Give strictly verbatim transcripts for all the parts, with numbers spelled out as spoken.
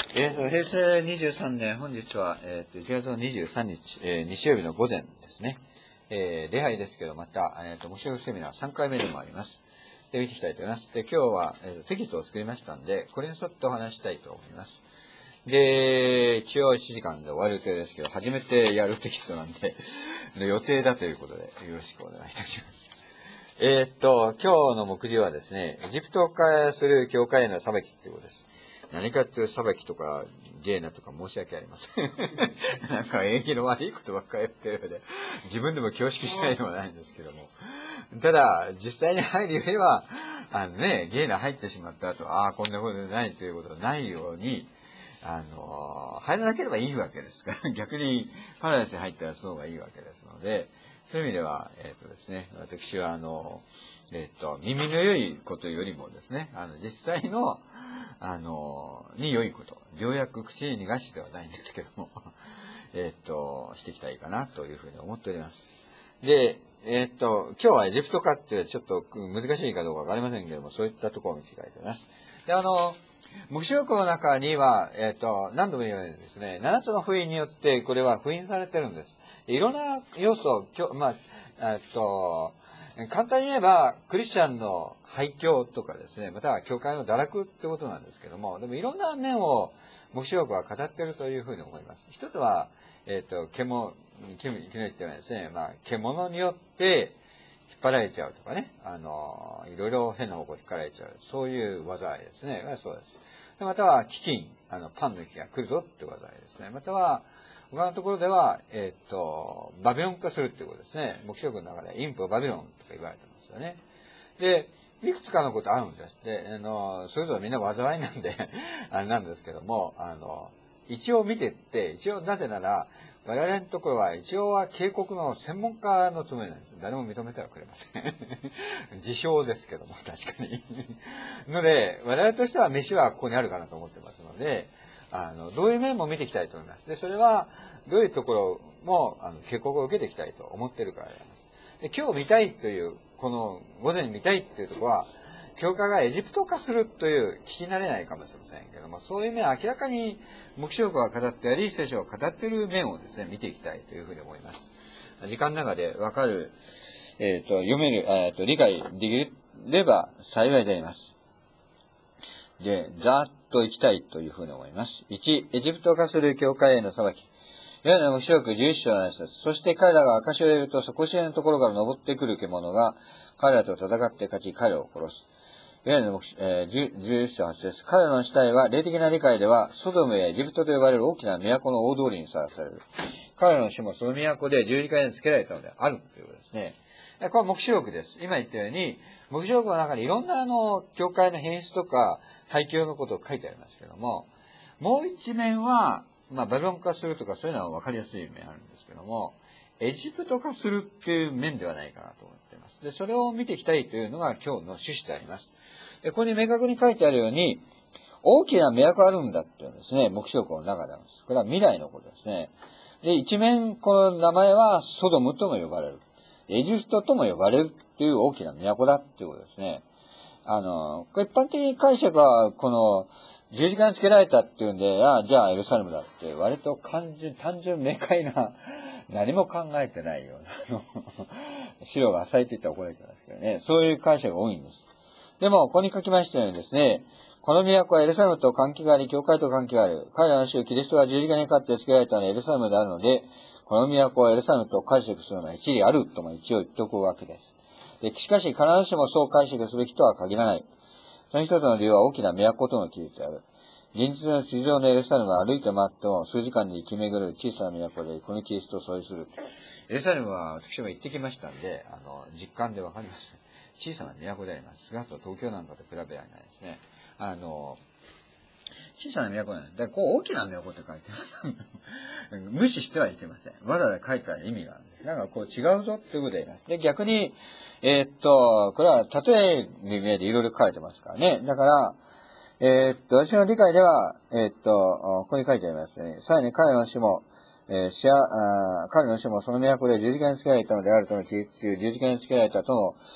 えーと、平成にじゅうさんねん、本日は、えーと、いちがつのにじゅうさんにち、えー、日曜日の午前ですね。えー、礼拝ですけど、また、えーと、目標セミナーさんかいめでもあります。で、見ていきたいと思います。で、今日は、えーと、テキストを作りましたんで、これに沿ってお話したいと思います。で、一応いちじかんで終わる予定ですけど、初めてやるテキストなんで、の予定だということで、よろしくお願いいたします。えーっと、今日の目次はですね、エジプト化する教会への裁きっていうことです。何かっていう裁きとか、芸なとか申し訳ありません。なんか縁起の悪いことばっかりやってるので、自分でも恐縮しないでもないんですけども。ただ、実際に入るよりは、あのね、芸な入ってしまった後、ああ、こんなことないということがないように、あの、入らなければいいわけですから、逆にパラダイスに入ったらその方がいいわけですので、そういう意味では、えっ、とですね、私は、あの、えっ、と、耳の良いことよりもですね、あの、実際の、あの、に良いこと、良薬口に逃がしではないんですけども、えっと、していきたいかなというふうに思っております。で、えっと、今日はエジプト化ってちょっと難しいかどうかわかりませんけども、そういったところを見ていきたいと思います。で、あの、黙示録の中には、えっと、何度も言うようにですね、ななつの封印によってこれは封印されてるんです。いろんな要素を、まあ、えっと、簡単に言えば、クリスチャンの廃教とかですね、または教会の堕落ってことなんですけども、でもいろんな面を黙示録は語っているというふうに思います。一つは、えっと、獣、昨日言ったようにですね、まあ、獣によって引っ張られちゃうとかね、あの、いろいろ変な方向に引っ張られちゃう。そういう災いですね。そうです。でまたは、飢饉、あの、パンの木が来るぞって災いですね。または、他のところでは、えっと、バビロン化するっていうことですね。黙示録の中で、インプバビロンとか言われてますよね。で、いくつかのことあるんです。で、あの、それぞれみんな災いなんで、あれなんですけども、あの、一応見てって、一応なぜなら、我々のところは一応は警告の専門家のつもりなんです。誰も認めてはくれません。自称ですけども、確かに。ので、我々としては飯はここにあるかなと思ってますので、あの、どういう面も見ていきたいと思います。で、それは、どういうところも、あの、警告を受けていきたいと思っているからであります。で、今日見たいという、この、午前に見たいっていうところは、教会がエジプト化するという聞き慣れないかもしれませんけども、そういう面は明らかに黙示録が語ってあり、聖書が語っている面をですね、見ていきたいというふうに思います。時間の中でわかる、えっ、ー、と、読める、えっ、ー、と、理解できれば幸いであります。で、ざーっといきたいというふうに思います。いち、エジプト化する教会への裁き。ヨハネの黙示録じゅういっ章の話です。そして彼らが証を入れると、底知れのところから登ってくる獣が、彼らと戦って勝ち、彼らを殺す。ヨハネの、えー、じゅういっ章はちです。彼らの死体は、霊的な理解では、ソドムやエジプトと呼ばれる大きな都の大通りにさらされる。彼らの死もその都で十字架につけられたのであるということですね。これは黙示録です。今言ったように、黙示録の中にいろんなあの、教会の変質とか、廃墟のことを書いてありますけども、もう一面は、まあ、バビロン化するとかそういうのは分かりやすい面あるんですけども、エジプト化するっていう面ではないかなと思っています。で、それを見ていきたいというのが今日の趣旨であります。で、ここに明確に書いてあるように、大きな都あるんだっていうんですね、黙示録の中であります。これは未来のことですね。で、一面、この名前はソドムとも呼ばれる。エジプトとも呼ばれるっていう大きな都だっていうことですね。あの、一般的に解釈は、この、十字架につけられたっていうんで、ああ、じゃあエルサレムだって、割と単純、単純明快な、何も考えてないような、あの、資料が浅いって言ったら怒られちゃうんですけどね、そういう解釈が多いんです。でも、ここに書きましたようにですね、この都はエルサレムと関係があり、教会と関係がある。彼らの主キリストが十字架にかかってつけられたのはエルサレムであるので、この都はエルサレムと解釈するのは一理あるとも一応言っておくわけです。で、しかし必ずしもそう解釈する人は限らない。その一つの理由は大きな都との記述である。現実の地上のエルサレムは歩いて回っても数時間で生き巡る小さな都で、このキリストを創出する。エルサレムは私も行ってきましたんで、あの、実感でわかります。小さな都であります。菅と東京なんかと比べられないですね。あの、小さな都なんです。で、こう大きな都って書いてます。無視してはいけません。わざわざ書いた意味があるんです。なんかこう違うぞっていうことであります。で、逆に、えー、っと、これは例えに目でいろいろ書かれてますからね。だから、えー、っと、私の理解では、えー、っと、ここに書いてありますね。さらに彼の死も、えー、死や、彼の死もその都で十字架につけられたのであるとの記述中、十字架につけられたとの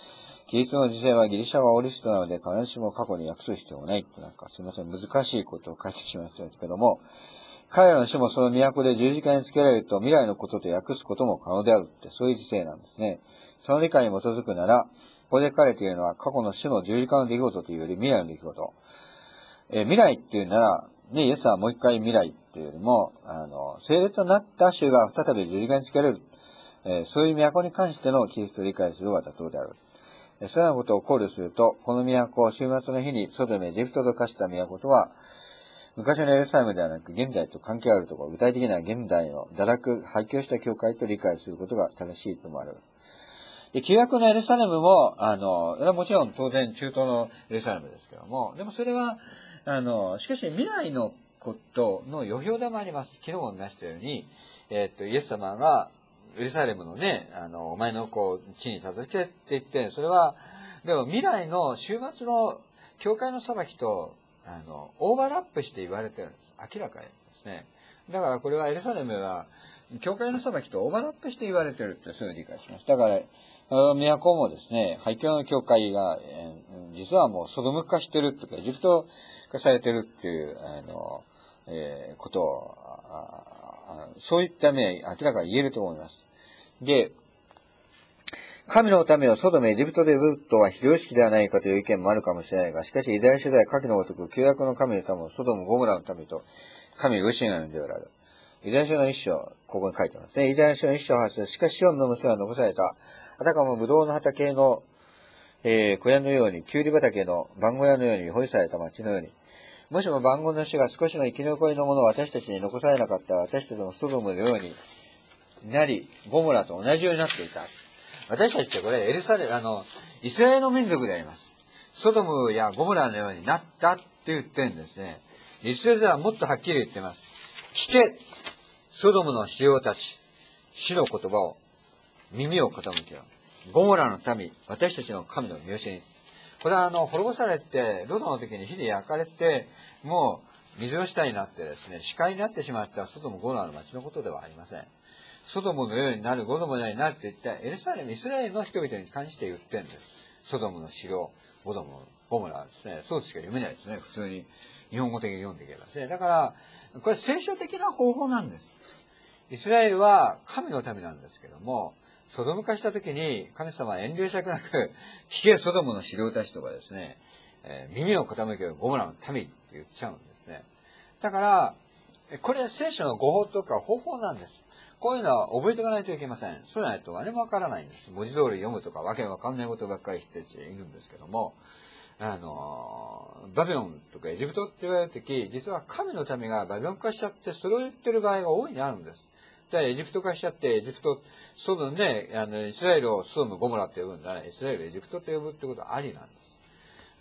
キリストの時世はギリシャはオリストなので必ずしも過去に訳す必要もないってなんかすみません、難しいことを書いてしまいましたけども、彼らの死もその都で十字架につけられると未来のことと訳すことも可能であるって、そういう時世なんですね。その理解に基づくなら、ここで書かれているのは過去の死の十字架の出来事というより未来の出来事。えー、未来っていうなら、ね、イエスはもう一回未来っていうよりも、あの、聖霊となった主が再び十字架につけられる。えー、そういう都に関してのキリストを理解するのが妥当である。えー、そういうようなことを考慮すると、この都を終末の日にソドムエジプトと化した都とは、昔のエルサレムではなく、現在と関係あるところ、具体的には現代の堕落、廃墟した教会と理解することが正しいと思われる。で、旧約のエルサレムも、あの、もちろん当然中東のエルサレムですけども、でもそれは、あの、しかし未来のことの予表でもあります。昨日も見ましたように、えー、っと、イエス様が、エルサレムのね、あの、お前の子、地に授けって言って、それは、でも未来の終末の教会の裁きと、あの、オーバーラップして言われてるんです。明らかにですね。だからこれはエルサレムは、教会の裁きとオーバーラップして言われてるってすぐ理解します。だから、都もですね、廃墟の教会が、えー、実はもうソドム化してるとか、エジプト化されてるっていう、あの、えー、ことを、そういった面、明らかに言えると思います。で、神の民をソドム、エジプトで呼ぶとは非常識ではないかという意見もあるかもしれないが、しかしイザヤ書では下記のごとく、旧約の神の民をソドム、ゴモラの民と神を失うのでおられる。イザヤ書の一章、ここに書いてますね。イザヤ書の一章はち節、しかしシオンの娘は残された。あたかもブドウの畑の、えー、小屋のように、キュウリ畑の番小屋のように、掘りされた町のように。もしも番号の主が少しの生き残りのものを私たちに残されなかったら、私たちもソドムのようになり、ゴモラと同じようになっていた。私たちってこれ、エルサレム、あの、イスラエルの民族であります。ソドムやゴモラのようになったって言ってるんですね。イスラエルはもっとはっきり言ってます。聞け、ソドムの使用たち、主の言葉を、耳を傾けよ。ゴモラの民、私たちの神の見教えに。これはあの、滅ぼされて、ロドの時に火で焼かれて、もう水の下になってですね、死海になってしまったソドムゴモラの町のことではありません。ソドムのようになる、ゴドムのようになるって言ったエルサレム、イスラエルの人々に関して言ってるんです。ソドムの城、ゴドム、ゴモラですね。そうしか読めないですね。普通に日本語的に読んでいけばですね。だから、これ聖書的な方法なんです。イスラエルは神の民なんですけども、ソドム化した時に神様は遠慮したくなく、聞けソドムの城たちとかですね、えー、耳を傾けるゴモラの民って言っちゃうんですね。だから、これ聖書の語法とか方法なんです。こういうのは覚えておかないといけません。そうじゃないと何もわからないんです。文字通り読むとかわけわかんないことばっかりしているんですけども、あの、バビロンとかエジプトって言われるとき、実は神の民がバビロン化しちゃって、それを言ってる場合が大いにあるんです。だからエジプト化しちゃって、エジプト、ソドムね、あの、イスラエルをソドム、ゴモラって呼ぶんだら、イスラエル、エジプトと呼ぶってことはありなんです。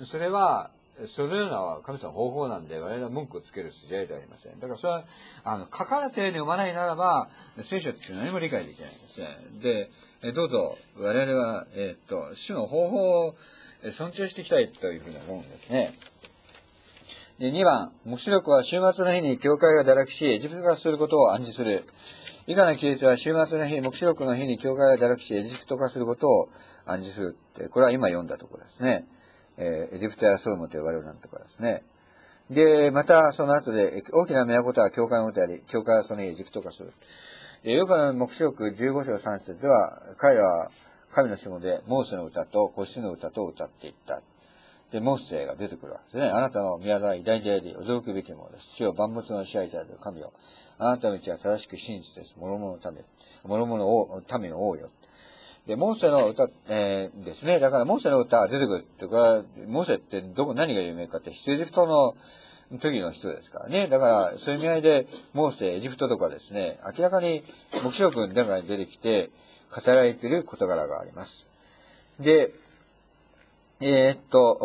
それは、そのような神様の方法なんで、我々は文句をつける筋合いではありません。だからそれは、あの、書かれたように読まないならば、聖書って何も理解できないんですね。で、どうぞ、我々は、えー、っと、主の方法を尊重していきたいというふうに思うんですね。で、にばん、黙示録は終末の日に教会が堕落し、エジプト化することを暗示する。以下の記述は終末の日、黙示録の日に教会が堕落し、エジプト化することを暗示するって、これは今読んだところですね。えー、エジプトやソドムと呼ばれるなんとかですね。で、またその後で、大きな都とは教会のことであり、教会はその日エジプト化する。ヨハネの黙示録じゅうご章さん節では、彼らは神の下でモーセの歌と子羊の歌と歌っていった。で、モーセが出てくるわけですね。あなたの宮沢は偉大であり、驚くべきものです。主よ万物の支配者である神よ。あなたの道は正しく真実です。諸々のため、諸々の民の王よ。で、モーセの歌、えー、ですね。だから、モーセの歌が出てくるっていうか、モーセってどこ、何が有名かって、出エジプトの時の人ですからね。だから、そういう意味合いで、モーセ、エジプトとかですね、明らかに、黙示録の中に出てきて、語られている事柄があります。で、えー、っと、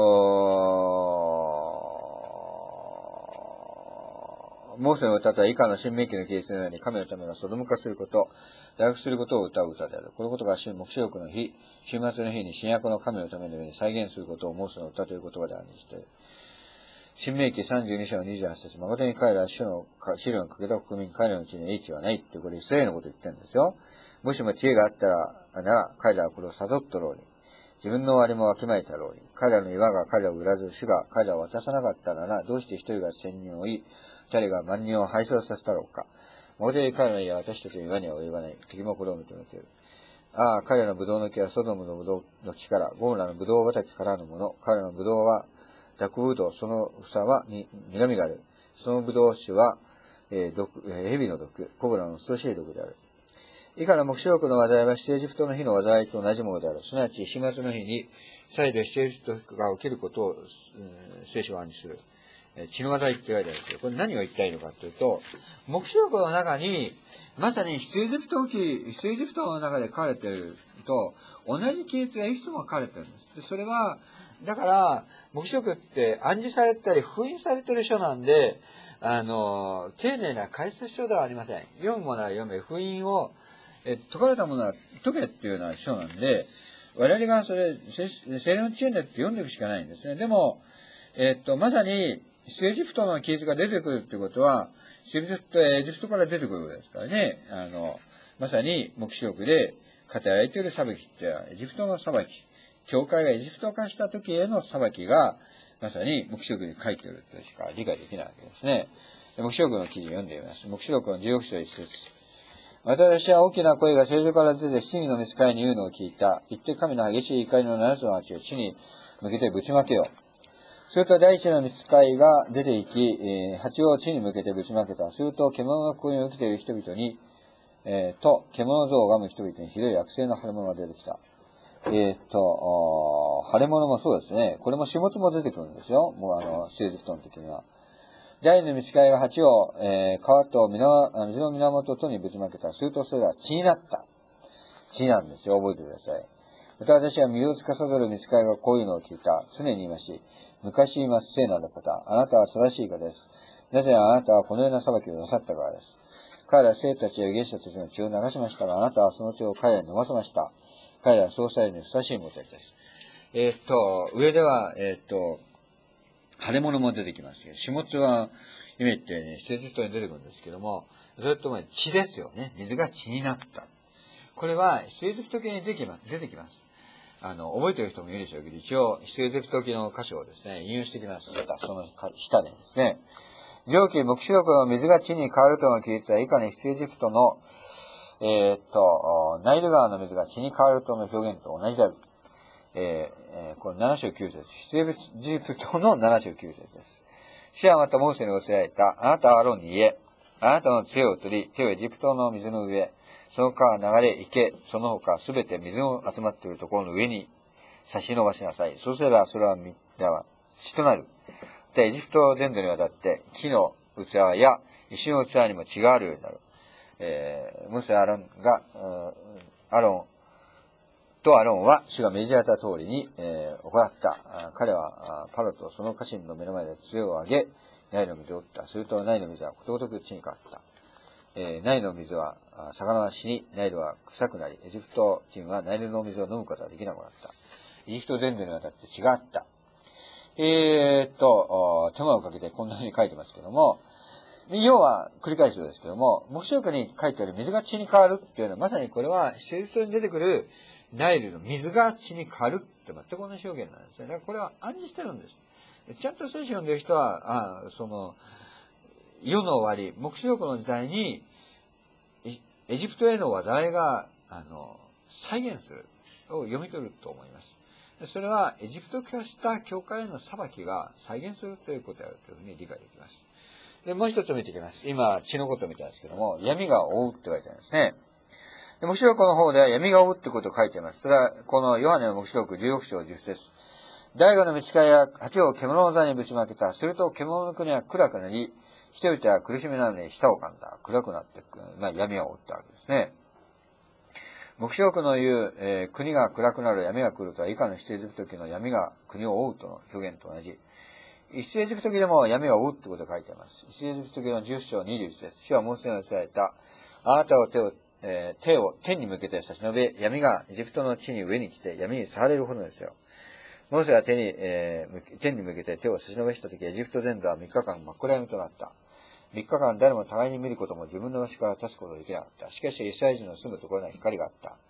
モーセの歌とは以下の新明記の記述のように、神のためがソドム化すること、堕落することを歌う歌である。このことが黙示録の日、終末の日に新約の神のためのように再現することをモーセの歌という言葉で暗示している。新明記さんじゅうに章のにじゅうはち節、誠に彼らは主の資料にかけた国民、彼らのうちに英知はないって、これイスラエルのこと言ってるんですよ。もしも知恵があったら、なら、彼らはこれを悟っとろうに。 自分の終わりもわきまえたろうに。彼らの岩が彼らを売らず、主が彼らを渡さなかったなら、どうして一人が千人を追い、二人が万人を敗走させたろうか。もとで彼らの家は私たちの岩には及ばない。敵もこれを認めている。ああ、彼らのブドウの木はソドムのブドウの木から、ゴムラのブドウ畑からのもの。彼らのブドウは、濁ブドウ、その房はに苦みがある。そのブドウ酒は、えー、毒、えー、蛇の毒、コブラの恐ろしい毒である。以下の黙示録の災いは、出エジプトの日の災いと同じものである。すなわち、始末の日に、再度出エジプトが起きることを、うん、聖書は暗示する。えー、血の災いって書いてあるんですけど、これ何を言いたいのかというと、黙示録の中に、まさに出エジプト記、出エジプトの中で書かれていると、同じ記述がいくつも書かれているんです。で、それは、だから、黙示録って暗示されたり封印されている書なんで、あの、丁寧な解説書ではありません。読むものは読め、封印を、え解かれたものは解けっていうような書なんで、我々がそれ、聖霊の知恵によって読んでいくしかないんですね。でも、えっと、まさに、エジプトの記述が出てくるっていうことは、エジプト、エジプトから出てくるわけですからね。あの、まさに、黙示録で語られている裁きって、エジプトの裁き。教会がエジプト化した時への裁きが、まさに黙示録に書いているとしか理解できないわけですね。黙示録の記事を読んでみます。黙示録のじゅうろく章いち節。私は大きな声が聖所から出て七人の御使いに言うのを聞いた。言って神の激しい怒りの七つの鉢を地に向けてぶちまけよう。すると第一の御使いが出て行き、えー、鉢を地に向けてぶちまけた。すると獣の声を受けている人々に、えー、と、獣像を拝む人々にひどい悪性の腫れ物が出てきた。えー、っと、腫れ物もそうですね。これも始末も出てくるんですよ。もうあの、エジプトの時には。第二の御使いが鉢を、えー、川と水の源とにぶちまけた。するとそれは血になった。血なんですよ。覚えてください。また私は身を司る御使いがこういうのを聞いた。常に言いまし。昔言います聖なる方。あなたは正しい方です。なぜあなたはこのような裁きをなさったからです。彼ら生徒たちや芸者たちの血を流しましたが、あなたはその血を彼らに飲ませました。彼らはそうされるにふさわしい者たちです。えー、っと、上では、えー、っと、腫れ物も出てきますけど、始末は、今言ったように、エジプトに出てくるんですけども、それとも血ですよね。水が血になった。これは、エジプト記に出てきます。出てきます。あの、覚えている人もいるでしょうけど、一応、エジプト記の箇所をですね、引用してきます。その下でですね。上記黙示録の水が血に変わるとの記述は以下にエジプトの、えー、っと、ナイル川の水が血に変わるとの表現と同じである。えー、えー、これなな章きゅう節。出エジプトのなな章きゅう節です。主はまたモーセに仰せられた。あなたはアロンに言え。あなたの杖を取り、手をエジプトの水の上、その川流れ池、その他すべて水の集まっているところの上に差し伸ばしなさい。そうすればそれはみんなは血となる。で、エジプト全土にわたって木の器や石の器にも血があるようになる。えー、モーセアロンが、アロンとアロンは主が命じられた通りに、えー、行った。彼はパロとその家臣の目の前で杖を上げ、ナイルの水を打った。するとナイルの水はことごとく血に変わった。えー、ナイルの水は、魚は死に、ナイルは臭くなり、エジプト人はナイルの水を飲むことができなくなった。エジプト全土にわたって血があった。えー、っと、手間をかけてこんな風に書いてますけども、要は繰り返すようですけども、黙示録に書いてある水が血に変わるっていうのは、まさにこれは、エジプトに出てくるナイルの水が血に変わるって全く同じ表現なんですね。だからこれは暗示してるんです。ちゃんと聖書を読んでる人は、あその、世の終わり、黙示録の時代に、エジプトへの災いが、あの、再現する、を読み取ると思います。それは、エジプト化した教会への裁きが再現するということであるというふうに理解できます。で、もう一つ見ていきます。今、血のことを見たんですけども、闇が覆うって書いてあるんですね。で、黙示録の方では闇が覆うってことを書いています。それは、このヨハネの黙示録じゅうろく章じゅっ節。第五の御使いや鉢を獣の座にぶちまけた。すると獣の国は暗くなり、人々は苦しみなのに舌を噛んだ。暗くなって、まあ、闇が覆ったわけですね。黙示録の言う、えー、国が暗くなる闇が来るとは以下の出エジプト記の闇が国を覆うとの表現と同じ。出エジプト記でも闇が覆うってことが書いてあります。出エジプト記のじゅう章にじゅういち節。主はモーセに寄せられた。あなたを手を、えー、手を天に向けて差し伸べ、闇がエジプトの地に上に来て闇に触れるほどですよ。モーセが手に、えー、天に向けて手を差し伸べしたとき、エジプト全土はみっかかん真っ暗闇となった。みっかかん誰も互いに見ることも自分の場所から立つことができなかった。しかし、イスラエル人の住むところには光があった。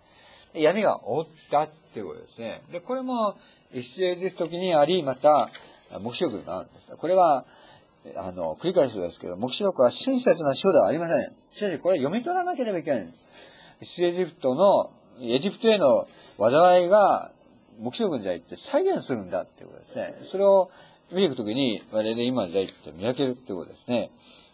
闇が覆ったっていうことですね。で、これも、出エジプト記にあり、また、黙示録にもあるんです。これは、あの、繰り返すようですけど、黙示録は親切な書ではありません。しかし、これ読み取らなければいけないんです。出エジプトの、エジプトへの災いが、黙示録の時代って再現するんだっていうことですね。それを見ていくときに、我々今の時代って見分けるっていうことですね。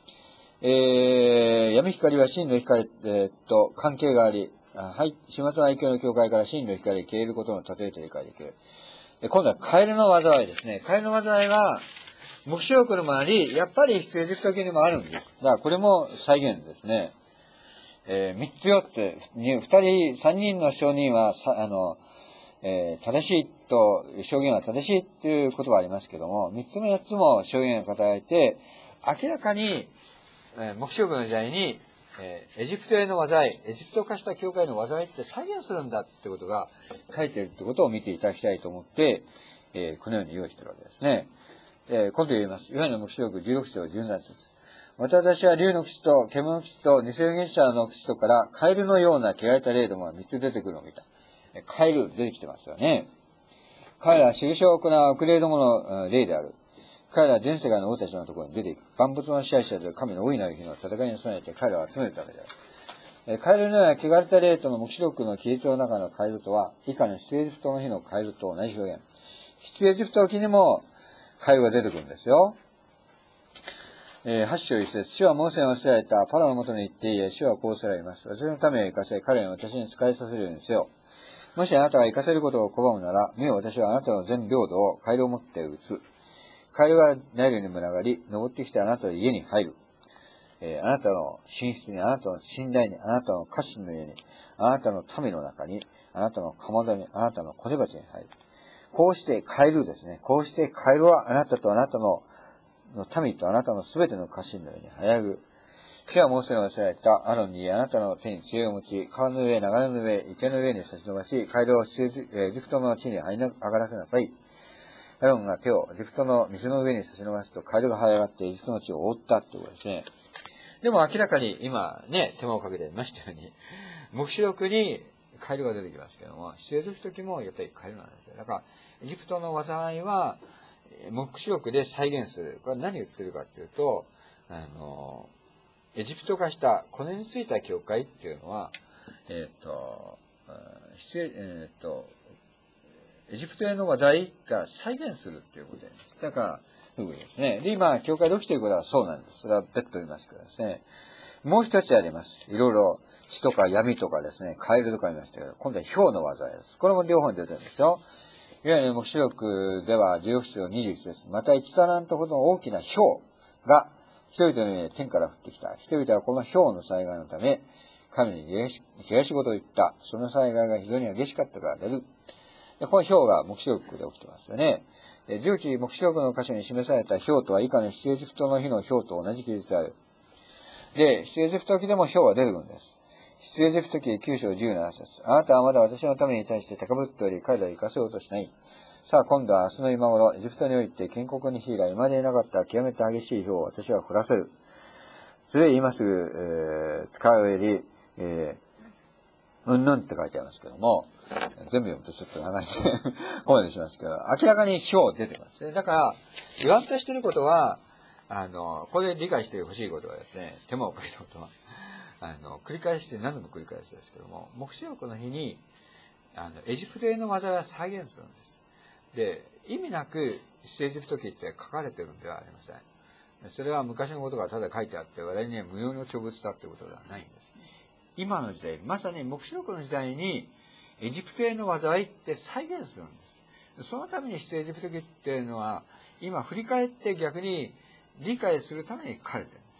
えー、闇光は真の光、えー、と関係があり、あはい、始末の愛嬌の境界から真の光が消えることの例えと理解できる。で今度はカエルの災いですね。カエルの災いは、黙示録にもあり、やっぱり出エジプト記にもあるんです。だからこれも再現ですね。えー、三つ四つ、二人、三人の証人は、さあの、えー、正しいと、証言は正しいっていうことはありますけども、三つも四つも証言を語られて、明らかに、えー、黙示録の時代に、えー、エジプトへの災い、エジプト化した教会の災いって再現するんだってことが書いてるってことを見ていただきたいと思って、えー、このように用意しているわけですね。えー、今度言います。いわゆる黙示録じゅうろく章じゅうなな節です。私は竜の口と獣の口と偽預言者の口とからカエルのような汚れた霊どもが三つ出てくるのを見た。カエル出てきてますよね。彼らは印を行う悪霊どもの霊である。彼らは全世界の王たちのところに出ていく。万物の支配者で神の大いなる日の戦いに備えて彼らを集めるためである。カエルのような汚れた霊との黙示録の記述の中のカエルとは、以下の出エジプトの日のカエルと同じ表現。出エジプト記にもカエルが出てくるんですよ。えー、八章一節、主はモーセに仰せられたパラのもとに行っていえ、主はこうせられます。私のためを生かせ、彼らを私に仕えさせるようにせよ。もしあなたが生かせることを拒むなら、見よ私はあなたの全領土をカエルを持って打つ。カエルがナイルに群がり、登ってきてあなたの家に入る。えー、あなたの寝室に、あなたの寝台に、あなたの家臣の家に、あなたの民の中に、あなたのかまどに、あなたの小手鉢に入る。こうしてカエルですね。こうしてカエルはあなたとあなたのの民とあなたのすべての家臣のように早ぐ。主はモーセに仰せられたアロンにあなたの手に杖を持ち、川の上、流れの上、池の上に差し伸ばし、カエルをエジプトの地に這い上がらせなさい。アロンが手をエジプトの水の上に差し伸ばすと、カエルが這い上がってエジプトの地を覆ったってことですね。でも明らかに今ね、手間をかけてましたように、黙示録にカエルが出てきますけども、出エジプト記もやっぱりカエルなんですよ。だから、エジプトの災いは、黙示録で再現する。これは何言ってるかっていうと、あの、エジプト化した骨についた教会っていうのは、えっ、ー、と、えっ、ー、と、エジプトへの災いが再現するっていうことです。だから、そういうことですね。で、今、教会で起きていることはそうなんです。それは別途言いますからですね。もう一つあります。いろいろ血とか闇とかですね、カエルとか言いましたけど、今度は雹の災いです。これも両方に出てるんですよ。いわゆる黙示録ではじゅうろく章にじゅういち節。またいちタラントほどの大きな雹が人々の上に天から降ってきた。人々はこの雹の災害のため、神に東し事を言った。その災害が非常に激しかったから出る。でこの雹が黙示録で起きてますよね。重機黙示録の箇所に示された雹とは以下の出エジプトの日の雹と同じ記述である。で、出エジプト記でも雹が出てくるんです。出エジプト記きゅう章じゅうなな節。あなたはまだ私のために対して高ぶっており、彼らを生かそうとしない。さあ、今度は明日の今頃、エジプトにおいて建国に火が今までなかった極めて激しい雹を私は降らせる。それで今すぐ、えー、使うより、えー、うんぬんって書いてありますけども、全部読むとちょっと長いんで、ここまでしますけど、明らかに雹出てますね。だから、言わんとしてることは、あの、これで理解してほしいことはですね、手間をかけたことは、あの、繰り返して何度も繰り返しですけども、黙示録の日に、あの、エジプトへの災いは再現するんです。で、意味なく、出エジプト記って書かれてるんではありません。それは昔のことがただ書いてあって、我々には無用の長物だってことではないんです。今の時代、まさに黙示録の時代に、エジプトへの災いって再現するんです。そのために出エジプト記っていうのは、今振り返って逆に理解するために書かれてるんです。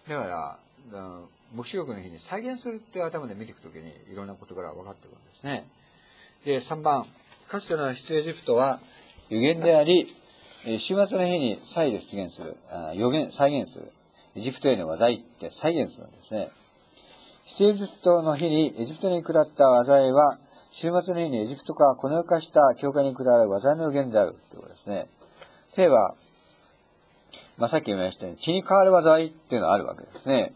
だから、黙示録の日に再現するって頭で見ていくときにいろんなことから分かってくるんですね。で、さんばん、かつての出エジプトは予言であり、終末の日に再度出現する、予言、再現する。エジプトへの災いって再現するんですね。出エジプトの日にエジプトに下った災いは、終末の日にエジプトかこの世化した教会に下る災いの予言であるということですね。例えば、まあ、さっき言いましたように、血に変わる災いっていうのがあるわけですね。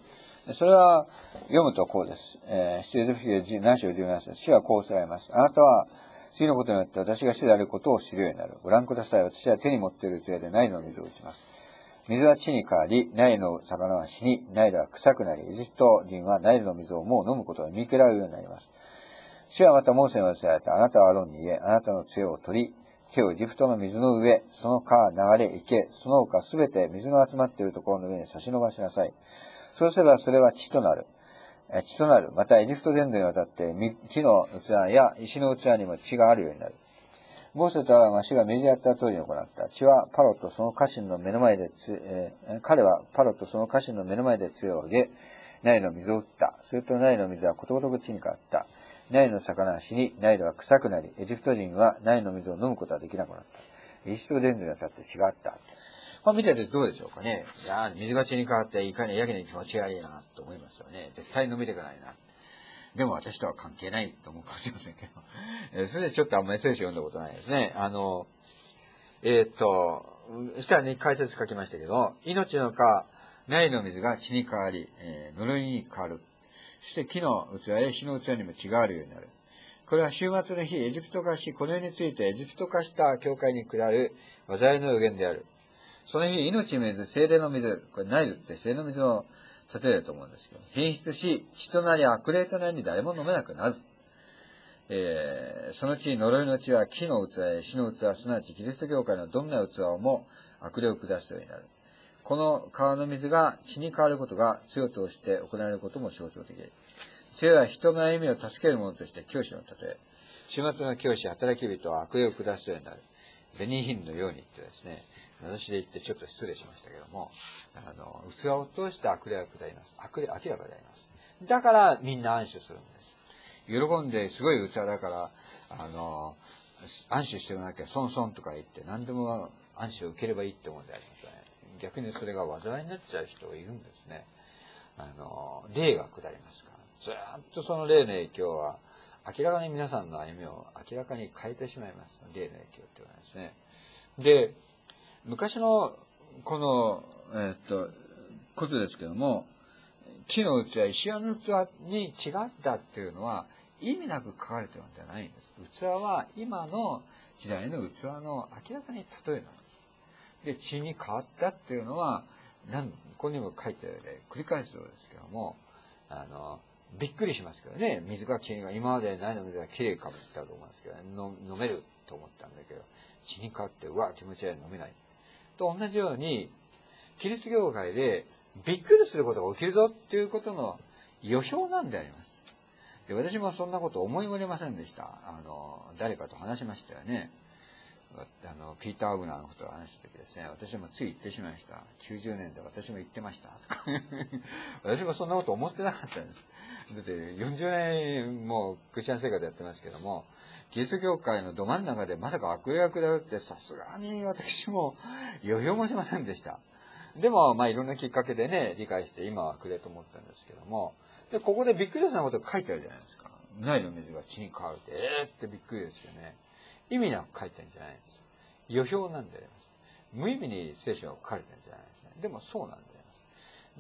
それは、読むとこうです。えー、出エゼキエルなな章じゅうなな節。主はこうおっしゃいます。あなたは、次のことによって私が主であることを知るようになる。ご覧ください。私は手に持っている杖でナイルの水を打ちます。水は地に変わり、ナイルの魚は死に、ナイルは臭くなり、エジプト人はナイルの水をもう飲むことが見受けられるようになります。主はまたモーセにおっしゃられた。あなたはアロンに言え、あなたの杖を取り、手をエジプトの水の上、その川、流れ、池、その他すべて水の集まっているところの上に差し伸ばしなさい。そうすればそれは血となる。血となる。またエジプト全土にわたって木の器や石の器にも血があるようになる。モーセとアロンは主が命じられた通りに行った。血はパロとその家臣の目の前でつ、えー、彼はパロとその家臣の目の前で杖を上げ、ナイルの水を打った。するとナイルの水はことごとく血に変わった。ナイルの魚は死に、ナイルは臭くなり、エジプト人はナイルの水を飲むことができなくなった。エジプト全土にわたって血があった。これ見ててどうでしょうかね。いや水が血に変わって、いかにやけに気持ちがいいなと思いますよね。絶対飲みたくないな。でも私とは関係ないと思うかもしれませんけど。えー、それでちょっとあんまり聖書読んだことないですね。あの、えー、っと、下に解説書きましたけど、命の川、ナイルの水が血に変わり、えー、呪いに変わる。そして木の器や火の器にも血があるようになる。これは終末の日、エジプト化し、この世についてエジプト化した教会に下る災いの予言である。その日、命の水、精霊の水、これナイルって精霊の水を例えると思うんですけど、変質し、血となり悪霊となり誰も飲めなくなる。えー、そのうち呪いの血は木の器や石の器、すなわちキリスト教会のどんな器をも悪霊を下すようになる。この川の水が血に変わることが杖を通して行われることも象徴的。杖は人の歩みを助けるものとして教師の例え。終末の教師、働き人は悪霊を下すようになる。ベニーヒンのようにってですね、名指しで言ってちょっと失礼しましたけども、あの、器を通して悪霊が下ります。悪霊、明らかであります。だからみんな安守するんです。喜んですごい器だから、あの、安守してもなきゃ損損とか言って何でも安守を受ければいいって思うんでありますね。逆にそれが災いになっちゃう人がいるんですね。あの、霊が下りますから。ずーっとその霊の影響は、明らかに皆さんの歩みを明らかに変えてしまいます。霊の影響っていうのはですね。で、昔の、この、えー、っと、ことですけども、木の器や石の器に違ったっていうのは、意味なく書かれてるんじゃないんです。器は今の時代の器の明らかに例えなんです。で、血に変わったっていうのは、何、ここにも書いてあるで、繰り返すようですけども、あの、びっくりしますけどね、水が血が、今までないの水がきれいかぶったと思うんですけど、飲めると思ったんだけど、血に変わって、うわ、気持ち悪い、飲めない。と同じように、キリスト教会でびっくりすることが起きるぞっていうことの予表なんであります。で、私もそんなこと思いもよりませんでした。あの、誰かと話しましたよね。あの、ピーター・ウグナーのことを話した時ですね、私もつい言ってしまいました。きゅうじゅうねんで私も言ってました。私もそんなこと思ってなかったんです。だってよんじゅうねんもクリスチャン生活やってますけども、キリスト教会のど真ん中でまさか悪霊が下るってさすがに私も余裕もしませんでした。でも、まあいろんなきっかけでね、理解して今は悪霊と思ったんですけども、で、ここでびっくりするようなことが書いてあるじゃないですか。ナイルの水が血に変わるって、えーってびっくりですよね。意味なく書いてるんじゃないんです。予表なんであります。無意味に聖書が書かれてるんじゃないですね。でもそうなんであります。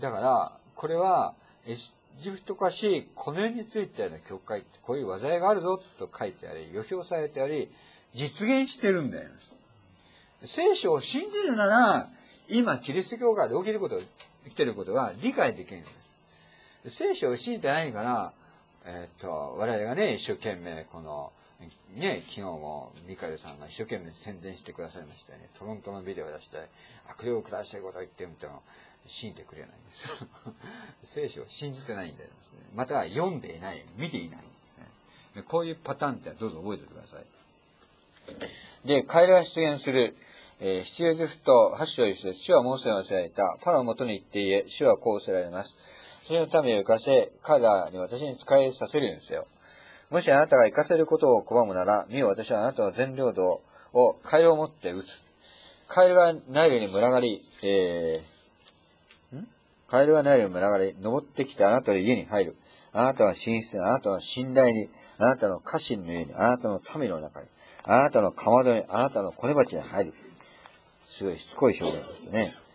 だから、これは、エジプト化し、この世についての教会ってこういう災いがあるぞと書いてあり、予表されてあり、実現してるんであります。聖書を信じるなら、今、キリスト教会で起きること、起きてることが理解できるんです。聖書を信じてないから、えー、っと、我々がね、一生懸命、この、ね、昨日もミカエルさんが一生懸命宣伝してくださいましたよね。トロントのビデオを出して、悪霊を下したいことを言ってみても、信じてくれないんですよ。聖書を信じてないんでありますね。また読んでいない、見ていないんですね。こういうパターンってどうぞ覚えておいてください。で、カエルが出現する、えー、七エジプト八章一節、主はモーセに教えられた。パロのもとに行って言え、主はこう教えられます。それの民を浮かせ、彼らに私に仕えさせるようにせよ。もしあなたが行かせることを拒むなら、見よ私はあなたの全領土をカエルを持って撃つ。カエルがナイルに群がり、えー、んカエルがナイルに群がり、登ってきてあなたの家に入る。あなたの寝室に、あなたの寝台に、あなたの家臣の家に、あなたの民の中に、あなたのかまどに、あなたの小根鉢に入る。すごいしつこい表現ですね。こ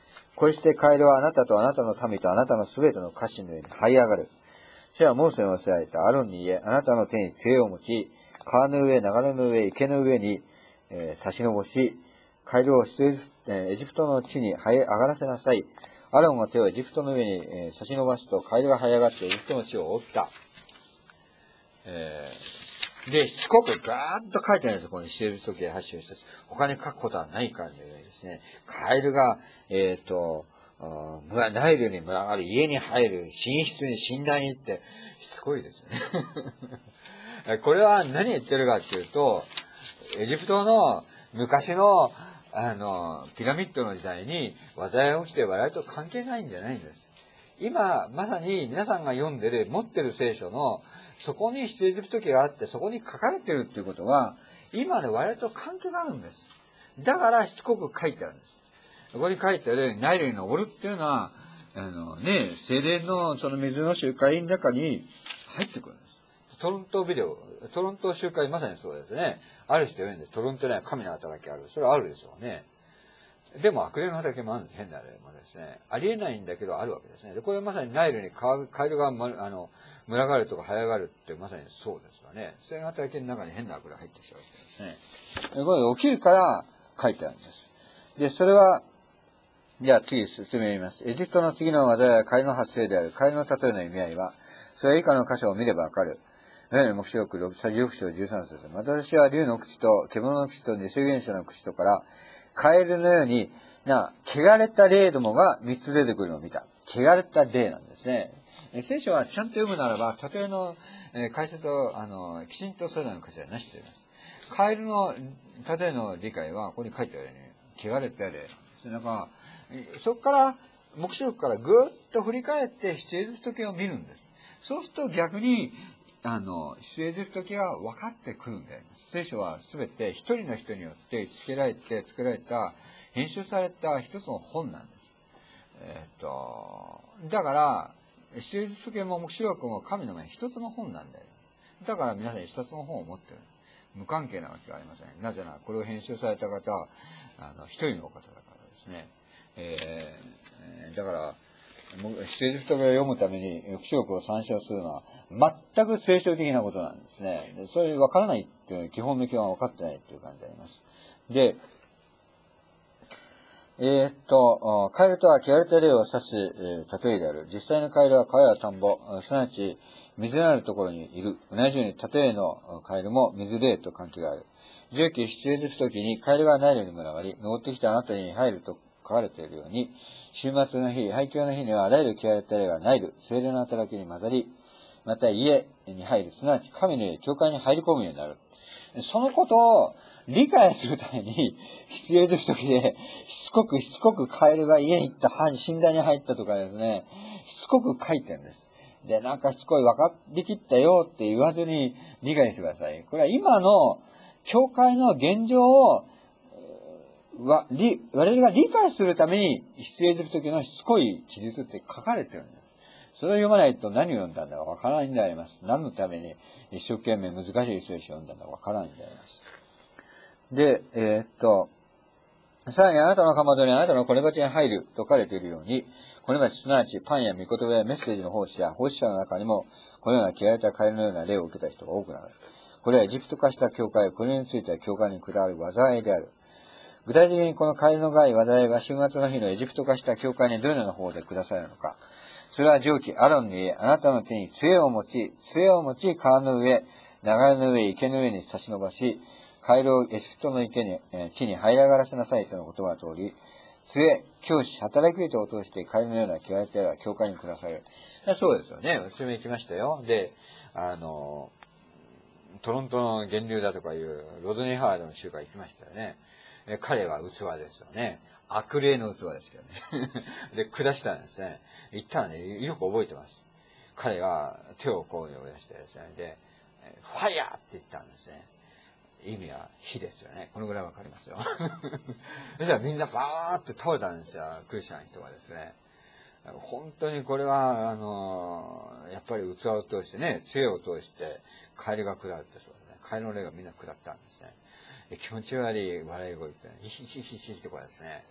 こうしてカエルはあなたとあなたの民とあなたのすべての家臣の上に這い上がる。主はモーセに仰せられたアロンに言え、あなたの手に杖を持ち、川の上、流れの上、池の上に、えー、差し伸ばし、カエルを出エジプ、えー、エジプトの地に這い上がらせなさい。アロンが手をエジプトの上に、えー、差し伸ばすと、カエルが這い上がってエジプトの地を覆った。えー、で、しつこくガーッと書いてないところに出エジプト記はち章一節。他に書くことはないからですね、カエルが、えっ、ー、と、ナイルに群がる、家に入る、寝室に、寝台に行って、しつこいですよね。これは何言ってるかっていうと、エジプトの昔の、あの、ピラミッドの時代に災いが起きて我々と関係ないんじゃないんです。今、まさに皆さんが読んでる、持ってる聖書の、そこに出エジプト記があって、そこに書かれてるっていうことは、今ね、我々と関係があるんです。だからしつこく書いてあるんです。ここに書いてあるナイルに登るっていうのは、あのね、精霊のその水の集会の中に入ってくるんです。トロントビデオ、トロント集会まさにそうですね。ある人言うんです。トロントには神の働きある。それはあるでしょうね。でも悪霊の働きもあるんです。変な例もですね。ありえないんだけどあるわけですね。で、これはまさにナイルにカエルが、ま、あの、群がるとか這い上がるってまさにそうですよね。そういう働きの中に変な悪霊が入ってきちゃうわけですね。で、これ起きるから書いてあるんです。で、それは、じゃあ次進めます。エジプトの次の災いはカエルの発生である。カエルの例えの意味合いは、それは以下の箇所を見ればわかる。いわゆる黙示録じゅうろく章じゅうさん節。私は竜の口と獣の口と二種現象の口とから、カエルのようにな、汚れた霊どもが三つ出てくるのを見た。汚れた霊なんですね。聖書はちゃんと読むならば、例えの解説を、あの、きちんとそれらの解説はなしと言います。カエルの例えの理解は、ここに書いてあるように、汚れた霊なんですね。だから、そこから、黙示録からぐーっと振り返って出エジプト記を見るんです。そうすると逆に、あの、出エジプト記が分かってくるんであります。聖書はすべて一人の人によって仕切られて作られた、編集された一つの本なんです。えー、っと、だから、出エジプト記も黙示録も神の前に一つの本なんだよ。だから皆さん一冊の本を持ってる。無関係なわけがありません。なぜなら、これを編集された方は、あの、一人のお方だからですね。えー、だから、出エジプト記を読むために、黙示録を参照するのは、全く聖書的なことなんですね。でそれ分からないっていう、基本の基本は分かってないっていう感じであります。で、えー、っと、カエルとは汚れた霊を指す、えー、例えである。実際のカエルは川や田んぼ、すなわち水のあるところにいる。同じように例えのカエルも水霊と関係がある。上記出エジプト記にカエルがナイルに群がり、登ってきたあなたに入ると書かれているように、週末の日、廃墟の日にはあらゆる汚れた霊がナイル、精霊の働きに混ざり、また家に入る。すなわち神の家、教会に入り込むようになる。そのことを理解するために、出エジプト記で、しつこくしつこくカエルが家に行った、寝台に入ったとかですね、しつこく書いてるんです。で、なんかすごい分かりきったよって言わずに理解してください。これは今の教会の現状を、わ、り、我々が理解するために、出エジプト記のしつこい記述って書かれてるんです。それを読まないと何を読んだんだかわからないんであります。何のために一生懸命難しい聖書を読んだんだかわからないんであります。で、えー、っと、さらにあなたのかまどにあなたのこれ鉢に入ると書かれているように、これ鉢すなわちパンや御言葉やメッセージの奉仕や奉仕者の中にも、このような汚れたカエルのような霊を受けた人が多くなる。これはエジプト化した教会、これについては教会に下る災いである。具体的にこのカエルの害、災いは週末の日のエジプト化した教会にどのような方で下されるのか。それは上記、アロンに言え、あなたの手に杖を持ち、杖を持ち、川の上、流れの上、池の上に差し伸ばし、カエルをエジプトの池に、えー、地に這い上がらせなさいとの言葉の通り、杖、教師、働き人を通してカエルのような汚れた霊が教会に下される。そうですよね。私も行きましたよ。で、あの、トロントの源流だとかいうロドニー・ハワードの集会行きましたよね。彼は器ですよね。悪霊の器ですけどね。で、下したんですね。言ったらね、よく覚えてます。彼が手をこうに出してですね。で、ファイヤーって言ったんですね。意味は火ですよね。このぐらいわかりますよ。そしたらみんなバーって倒れたんですよ。クリスチャンの人がですね。本当にこれは、あの、やっぱり器を通してね、杖を通して、カエルが下るってそうですね。カエルの霊がみんな下ったんですね。気持ち悪い笑い声って、ヒヒヒヒヒとかですね。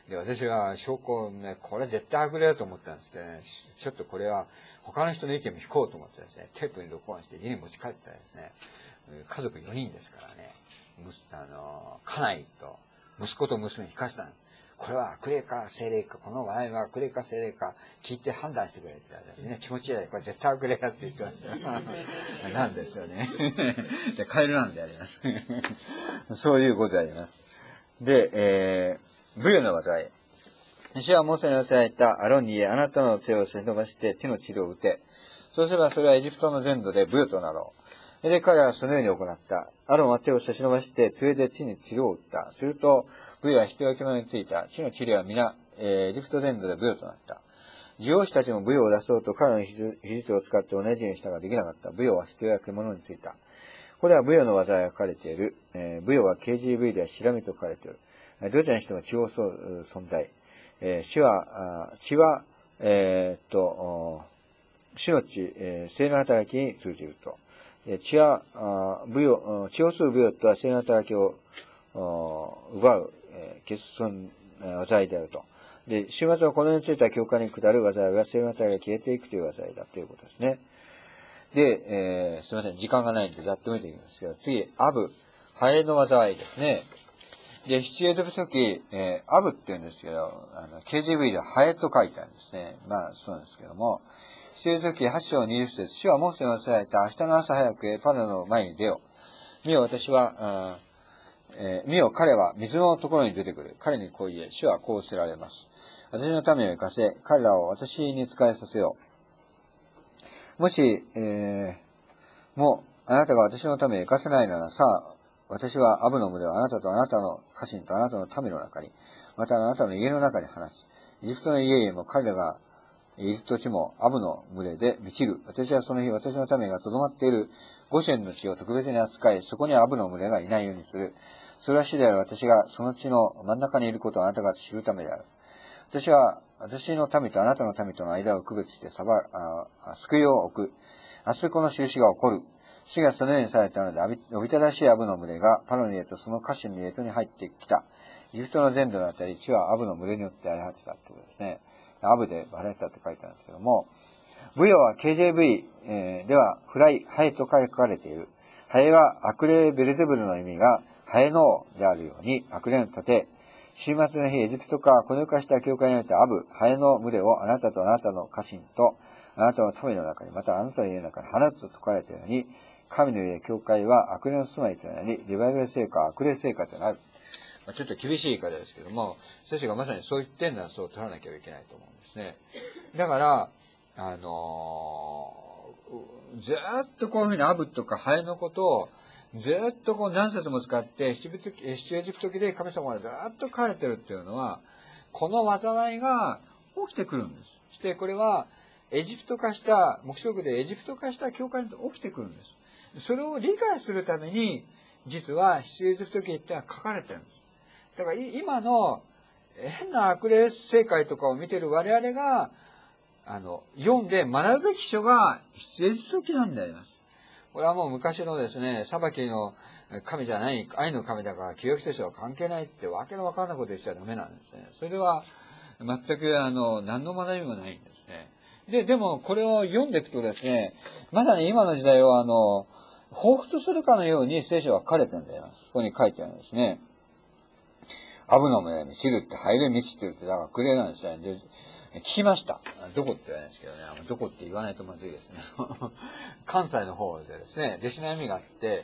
で、私は証拠をね、これ絶対悪霊だと思ったんですけどね、ちょっとこれは他の人の意見も聞こうと思ってですね、テープに録音して家に持ち帰ったらですね、家族よにんですからね、あの、家内と息子と娘に聞かせたの。これは悪霊か精霊か、この笑いは悪霊か精霊か聞いて判断してくれって言ったら、みんな気持ちいい。これ絶対悪霊だって言ってましたよ。なんですよね。で、カエルなんであります。そういうことであります。で、えー、ブヨの災い。主はモーセに寄せられたアロンに言え、あなたの手を差し伸ばして地の地を打て。そうすればそれはエジプトの全土でブヨとなろう。で、彼はそのように行った。アロンは手を差し伸ばして、杖で地に治療を打った。すると、ブヨは人焼き物についた。地の治療は皆、えー、エジプト全土でブヨとなった。需要師たちもブヨを出そうと彼の技術を使って同じようにしたができなかった。ブヨは人や獣についた。ここではブヨの技が書かれている。えー、ブヨは ケージーブイ ではシラミと書かれている。どちらにしても血を襲う存在。えー、死は、血は、えー、っと、死の血、えー、性の働きに通じると。血は、ブヨ、血を吸うブヨとは性の働きを奪う、えー、欠損災いであると。で、週末はこの世についた教会に下る災いは性の働きが消えていくという災いだということですね。で、えー、すみません、時間がないんでざっと見ていきますけど、次、アブ、ハエの災いですね。で、七エジプト記、えー、アブって言うんですけど、あの、ケージーブイ ではハエと書いてあるんですね。まあ、そうなんですけども、七エジプト記はち章にじゅっ節、主はモーセに仰せられた明日の朝早くへパロの前に出よう。見よ、私は、えー、見よ、彼は水のところに出てくる。彼にこう言え、主はこうせられます。私のためを生かせ、彼らを私に仕えさせよう。もし、えー、もう、あなたが私のためを生かせないなら、さあ、私はアブの群れをあなたとあなたの家臣とあなたの民の中に、またあなたの家の中に放す。エジプトの家々も彼らがいる土地もアブの群れで満ちる。私はその日、私の民がとどまっているゴシェンの地を特別に扱い、そこにアブの群れがいないようにする。それは主である私がその地の真ん中にいることをあなたが知るためである。私は私の民とあなたの民との間を区別して裁あ救いを置く。明日この印が起こる。主がそのようにされたので、おびただしいアブの群れがパロの家とその家臣の家とに入ってきた。エジプトの全土のあたり、地はアブの群れによって荒れ果てたということですね。アブで荒れたって書いてあるんですけども、ブヨは ケージェーブイ、えー、では、フライ、ハエと書かれている。ハエは悪霊ベルゼブルの意味がハエの王であるように、悪霊の盾。週末の日、エジプトか、この床した教会においてアブ、ハエの群れをあなたとあなたの家臣と、あなたの民の中に、またあなたの家の中に放つと説かれたように、神の家、教会は悪霊の住まいとなり、リバイバル聖歌は悪霊聖歌となる。まあ、ちょっと厳しい言い方ですけども、先生がまさにそう言ってんならそう取らなきゃいけないと思うんですね。だから、あのー、ずーっとこういうふうにアブとかハエのことを、ずーっとこう何節も使って、七エジプト記で神様がずーっと書かれてるっていうのは、この災いが起きてくるんです。そしてこれは、エジプト化した、黙示録でエジプト化した教会に起きてくるんです。それを理解するために、実は七エジプト記ってのは書かれてるんです。だから今の変な悪霊正解とかを見てる我々が、あの、読んで学ぶべき書が七エジプト記なんであります。これはもう昔のですね、裁きの神じゃない、愛の神だから旧約聖書は関係ないってわけのわかんないこと言っちゃダメなんですね。それでは全くあの、何の学びもないんですね。で、でもこれを読んでいくとですね、まさに今の時代をあの、彷彿するかのように聖書は書かれてるんだよ。ここに書いてあるんですね。アブの群れに満ちるって、ハエで満ちてるって、だからクレーなんですね。で、聞きました。どこって言わないですけどね。どこって言わないとまずいですね。関西の方でですね、弟子の闇があって、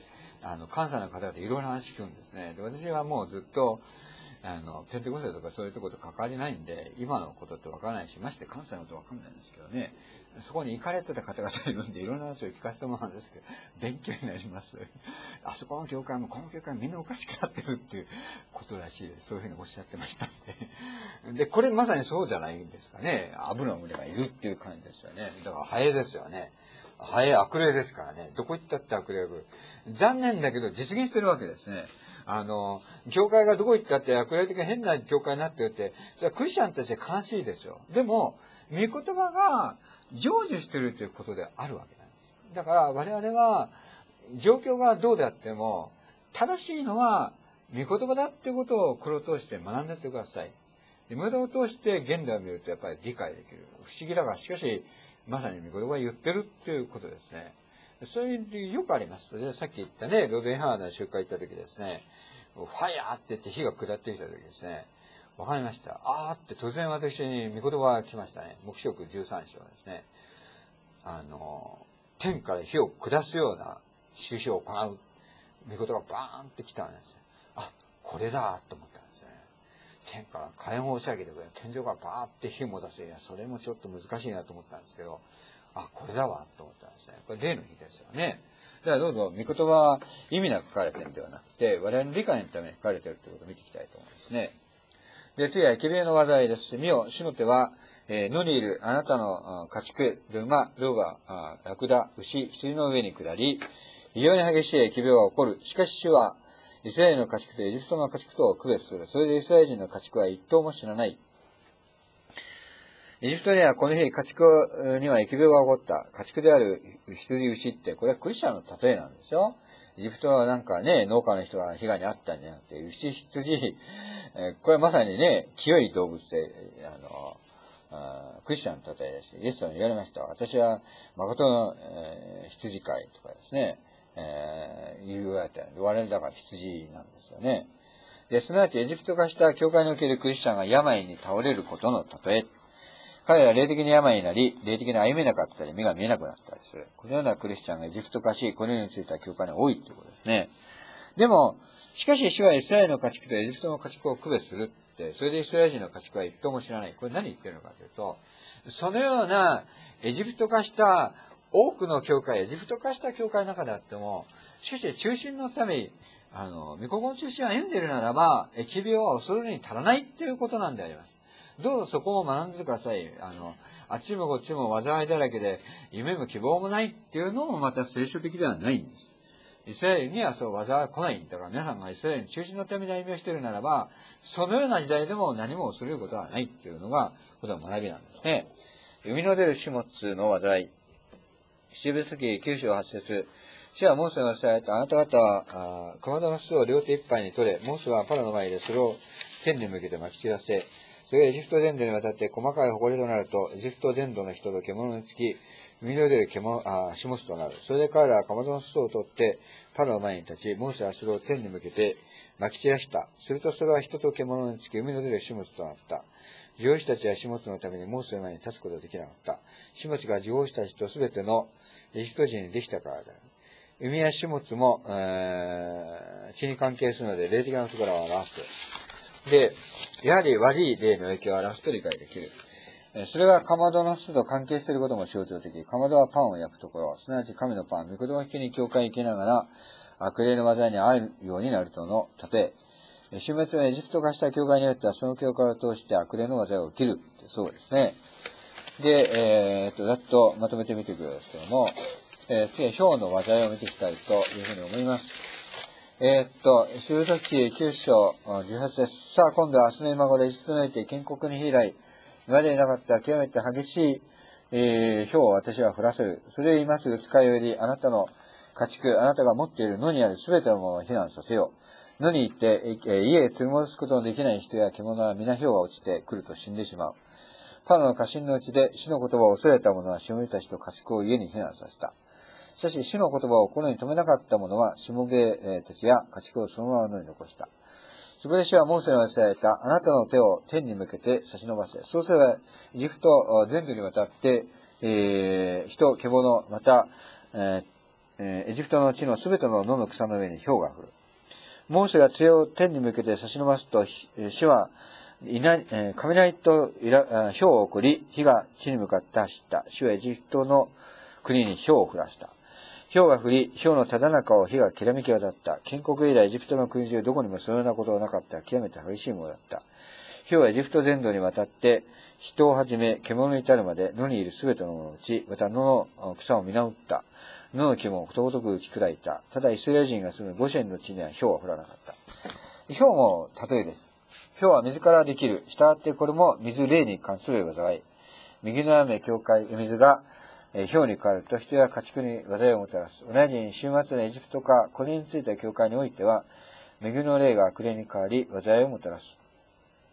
あの、関西の方々いろいろ話聞くんですね。で、私はもうずっと、あの、ペンテコステとかそういうところと関わりないんで、今のことってわからないし、まして関西のことわかんないんですけどね、そこに行かれてた方々いるんで、いろんな話を聞かせてもらうんですけど、勉強になります。あそこの教会もこの教会もみんなおかしくなってるっていうことらしいです。そういうふうにおっしゃってましたんで。で、これまさにそうじゃないんですかね。アブの群れがいるっていう感じですよね。だからハエですよね。ハエ悪霊ですからね。どこ行ったって悪霊。残念だけど実現してるわけですね。あの、教会がどこ行ったって悪霊的な変な教会になってるって、それはクリスチャンとして悲しいですよ。でも、御言葉が成就してるということであるわけなんです。だから我々は、状況がどうであっても、正しいのは御言葉だってことをこれを通して学んでってください。 御言葉を通して現代を見るとやっぱり理解できる。不思議だが、しかし、まさに御言葉が言ってるっていうことですね。そういう理由よくあります。でさっき言ったね、ロデンハーナの集会行った時ですね、ファイヤーって言って火が下ってきた時ですね、わかりました。あーって突然私に御言葉が来ましたね。黙示録じゅうさん章ですね。あの、天から火を下すような収集を行う御言葉がバーンって来たんですよ。あ、これだと思ったんですね。天から火炎放射器で天井からバーって火も出せ、いや、それもちょっと難しいなと思ったんですけど、あ、これだわと思ったんですね。これ例の日ですよね。だからどうぞ、御言葉は意味なく書かれているんではなくて、我々の理解のために書かれているということを見ていきたいと思いますね。で、次は、疫病の災いです。見よ、主の手は、えー野にいるあなたの家畜、馬、ロバ、ラクダ、牛、羊の上に下り、非常に激しい疫病が起こる。しかし主は、イスラエルの家畜とエジプトの家畜とを区別する。それでイスラエル人の家畜は一頭も死なない。エジプトにはこの日、家畜には疫病が起こった。家畜である羊、牛って、これはクリスチャンの例えなんですよ。エジプトはなんかね、農家の人が被害に遭ったんじゃなくて、牛、羊、えーこれはまさにね、清い動物で、あの、あクリスチャンの例えです。イエス様に言われました。私は誠の、えー羊飼いとかですね、えー、言われた。我々だから羊なんですよね。で、すなわちエジプト化した教会におけるクリスチャンが病に倒れることの例え。彼らは霊的に病になり、霊的に歩めなかったり、目が見えなくなったりする。このようなクリスチャンがエジプト化し、このようについた教会に多いということですね。でも、しかし主はイスラエルの家畜とエジプトの家畜を区別するって、それでイスラエル人の家畜は一頭も知らない。これ何言ってるのかというと、そのようなエジプト化した多くの教会、エジプト化した教会の中であっても、しかし中心のために、あの、御心の中心を歩んでいるならば、疫病は恐れるに足らないっていうことなんであります。どうぞそこを学んでください。あの、あっちもこっちも災いだらけで、夢も希望もないっていうのもまた聖書的ではないんです。イスラエルにはそう災いは来ない。だから皆さんがイスラエルに中心のために歩みをしているならば、そのような時代でも何も恐れることはないっていうのが、これは学びなんですね。海の出る始末の災い。七分先九章八節。主はモーセが伝えたあなた方は、かまどの巣を両手一杯に取れ、モーセはパラの前でそれを天に向けて撒き散らせ、それがエジプト全土にわたって細かい埃となると、エジプト全土の人と獣につき、海の出る獣、あ、始末となる。それで彼らはかまどの巣を取って、パラの前に立ち、モーセはそれを天に向けて撒き散らした。するとそれは人と獣につき、海の出る始末となった。地方師たちは始末のためにモーセの前に立つことができなかった。始末が地方師たちとすべてのエジプト人にできたからだ。海や始末も、えー、血に関係するので、霊的なところを表す。で、やはり悪い霊の影響を表すと理解できる。それがかまどの巣と関係していることも象徴的。かまどはパンを焼くところ、すなわち神のパン、御言葉を引きに教会に行きながら、悪霊の災いに遭うようになるとの例え。終末はエジプト化した教会によっては、その教会を通して悪霊の災いを起きる。そうですね。で、えー、っと、ざっとまとめてみていくんですけども、えー、次は雹の災いを見ていきたいというふうに思います。えー、っと、出エジプ記きゅう章じゅうはち節。さあ、今度は明日の今頃エジプトにおいて建国に飛来、今までになかった極めて激しい、えー、雹を私は降らせる。それを今すぐ使いより、あなたの家畜、あなたが持っている野にあるすべてのものを避難させよう。野に行って、えー、家へ連れ戻すことのできない人や獣は皆雹が落ちてくると死んでしまう。パロの家臣のうちで主の言葉を恐れた者はしもべたちと家畜を家に避難させた。しかし、主の言葉を心に留めなかった者は、しもべたちや家畜をそのまま野に残した。そこで主はモーセに伝えた、あなたの手を天に向けて差し伸ばせ。そうすれば、エジプト全土にわたって、えー、人、獣、また、えー、エジプトの地のすべての野の草の上に氷が降る。モーセが杖を天に向けて差し伸ばすと、主は、いな、えー、雷と氷を送り、火が地に向かって走った。主はエジプトの国に氷を降らした。氷が降り、氷のただ中を火がきらめき渡った。建国以来エジプトの国中どこにもそのようなことはなかった極めて激しいものだった。氷はエジプト全土にわたって、人をはじめ獣に至るまで野にいるすべてのもののうち、また野の草を皆打った。野の木もことごとく打ち砕いた。ただイスラエル人が住むゴシェンの地には氷は降らなかった。氷も例えです。氷は水からできる。したがってこれも水霊に関する災い。右の雨、境界、水が、えー、氷に変わると人や家畜に災いをもたらす。同じに終末のエジプトか、これについた教会においては、右の霊が悪霊に変わり、災いをもたらす。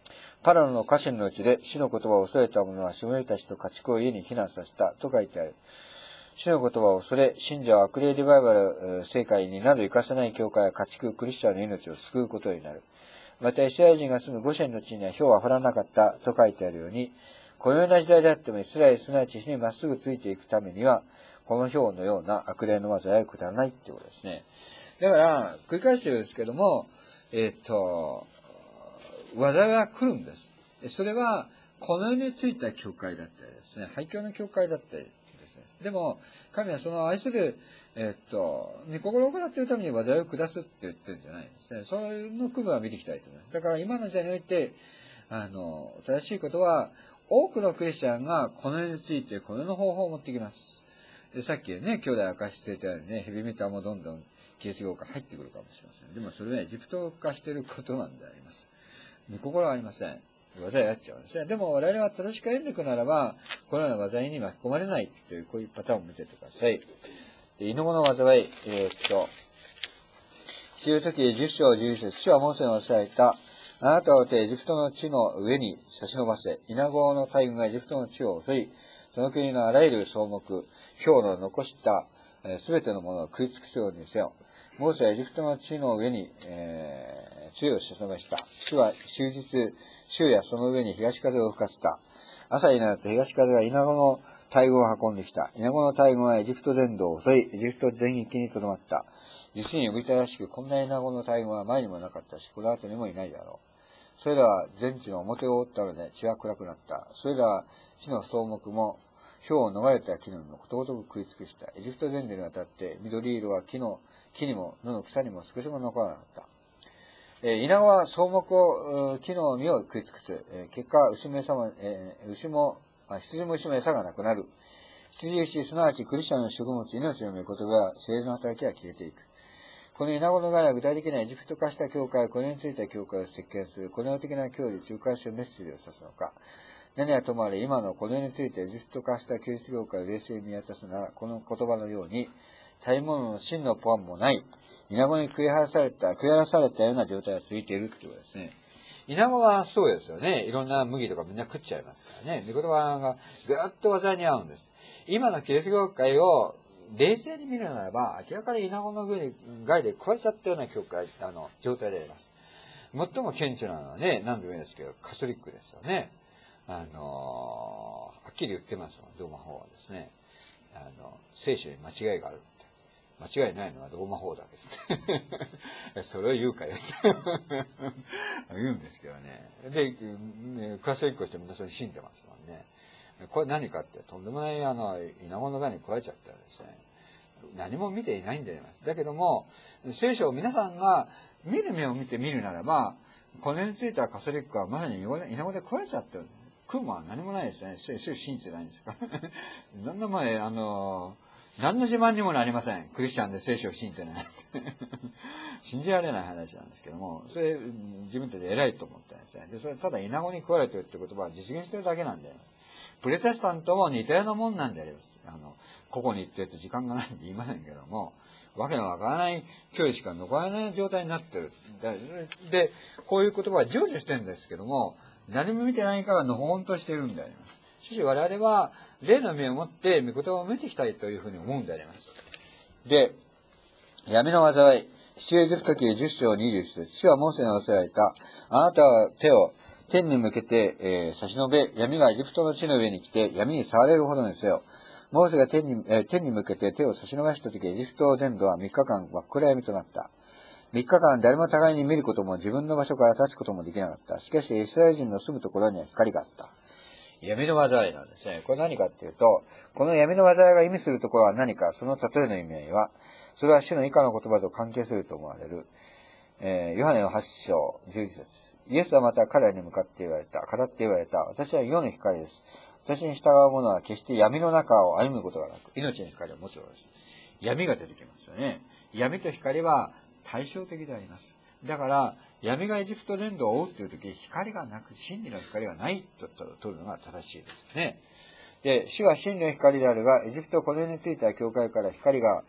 パラオの家臣のうちで主の言葉を恐れた者はしもべたちと家畜を家に避難させたと書いてある。主の言葉を恐れ、信者は悪霊リバイバル聖会になど生かせない教会や家畜、クリスチャンの命を救うことになる。また、イスラエル人が住むゴシェンの地には氷は降らなかったと書いてあるように、このような時代であってもイスラエル、すなわち火にまっすぐついていくためには、この氷のような悪霊の災いは下らないっていうことですね。だから、繰り返してるんですけども、えー、っと、災いは来るんです。それは、この世についた教会だったりですね、廃墟の教会だったりですね。でも、神はその愛する、えー、っと、御心を行っているために災いを下すって言ってるんじゃないんですね。そういうの区分は見ていきたいと思います。だから今の時代において、あの、正しいことは、多くのクリスチャンがこの世についてこの世の方法を持ってきます。でさっきね、兄弟明かしていたようにね、ヘビメタもどんどんキリスト教が入ってくるかもしれません。でもそれはエジプト化していることなんであります。御心はありません。災いやっちゃうんですね。でも我々は正しく歩んでいくならば、このような災いに巻き込まれないという、こういうパターンを見ててください。で、犬子の災い、えー、っと、出エジじゅっ章じゅういち節、主はモーセにおっしゃられた、あなたを手エジプトの地の上に差し伸ばせ、イナゴの大群がエジプトの地を襲い、その国のあらゆる草木、氷の残したすべてのものを食い尽くすようにせよ。モーセはエジプトの地の上に、えー、杖を差し伸ばした。主は終日、週やその上に東風を吹かせた。朝になると東風がイナゴの大群を運んできた。イナゴの大群はエジプト全土を襲い、エジプト全域にとどまった。実に呼びたらしく、こんなイナゴの大群は前にもなかったし、この後にもいないだろう。それらは全地の表を覆ったので血は暗くなった。それらは地の草木も氷を逃れた木の実もことごとく食い尽くした。エジプト全土にわたって緑色は木の木にも野の草にも少しも残らなかった。えー、イナゴは草木を木の実を食い尽くす。えー、結果牛も餌も、えー、牛も羊も牛も餌がなくなる。羊牛すなわちクリスチャンの食物命の御言葉や聖の働きは消えていく。このイナゴの害は具体的なエジプト化した教会、これについた教会を席巻する、この世的な教理、仲介するメッセージを指すのか。何はともあれ、今のこの世についてエジプト化したキリスト教会を冷静に見渡すなら、この言葉のように、食べ物の真のポアンもない、イナゴに食い荒らされた、食い荒らされたような状態が続いているっていうことですね。イナゴはそうですよね。いろんな麦とかみんな食っちゃいますからね。御言葉がぐーっと災いに合うんです。今のキリスト教会を冷静に見るならば、明らかにイナゴの害で食われちゃったような教会、あの、状態であります。最も顕著なのはね、何度も言うんですけど、カソリックですよね。あの、はっきり言ってますもん、ローマ法はですね。あの、聖書に間違いがあるって。間違いないのはローマ法だけど。それを言うかよって言うんですけどね。で、カソリックとして皆さん信じてますもんね。これ何かって、とんでもない、あの、イナゴの害に食われちゃったらですね、何も見ていないんであります。だけども、聖書を皆さんが見る目を見て見るならば、これについてはカソリックはまさにイナゴで食われちゃってる。食うもんは何もないですね。聖書を信じてないんですから。そんな前、あの、何の自慢にもなりません。クリスチャンで聖書を信じてない。信じられない話なんですけども、それ自分たちで偉いと思ってるんですね。で、それただイナゴに食われてるって言葉は実現してるだけなんだよ。プロテスタントも似たようなもんなんであります。あの、ここに行ってると時間がないんで言いませんけども、わけのわからない距離しか残らない状態になってる。で、こういう言葉は成就してるんですけども、何も見てないからのほほんとしているんであります。しかし我々は、霊の目を持って御言葉を見ていきたいというふうに思うんであります。で、闇の災い、出エジプト記じゅっ章にじゅういち節。主はモーセに仰せられた。あなたは手を天に向けて、えー、差し伸べ、闇がエジプトの地の上に来て、闇に触れるほどにせよ。モーセが天に、えー、天に向けて手を差し伸ばしたとき、エジプト全土はみっかかん真っ暗闇となった。みっかかん誰も互いに見ることも自分の場所から立つこともできなかった。しかし、イスラエル人の住むところには光があった。闇の災いなんですね。これ何かっていうと、この闇の災いが意味するところは何か、その例えの意味合いは、それは主の以下の言葉と関係すると思われる。えー、ヨハネのはち章じゅういち節。イエスはまた彼らに向かって言われた。語って言われた。私は世の光です。私に従う者は決して闇の中を歩むことがなく、命の光を持つのです。闇が出てきますよね。闇と光は対照的であります。だから、闇がエジプト全土を覆うっていう時、光がなく、真理の光がないと取るのが正しいですね。で、主は真理の光であるが、エジプトこの世については教会から光が、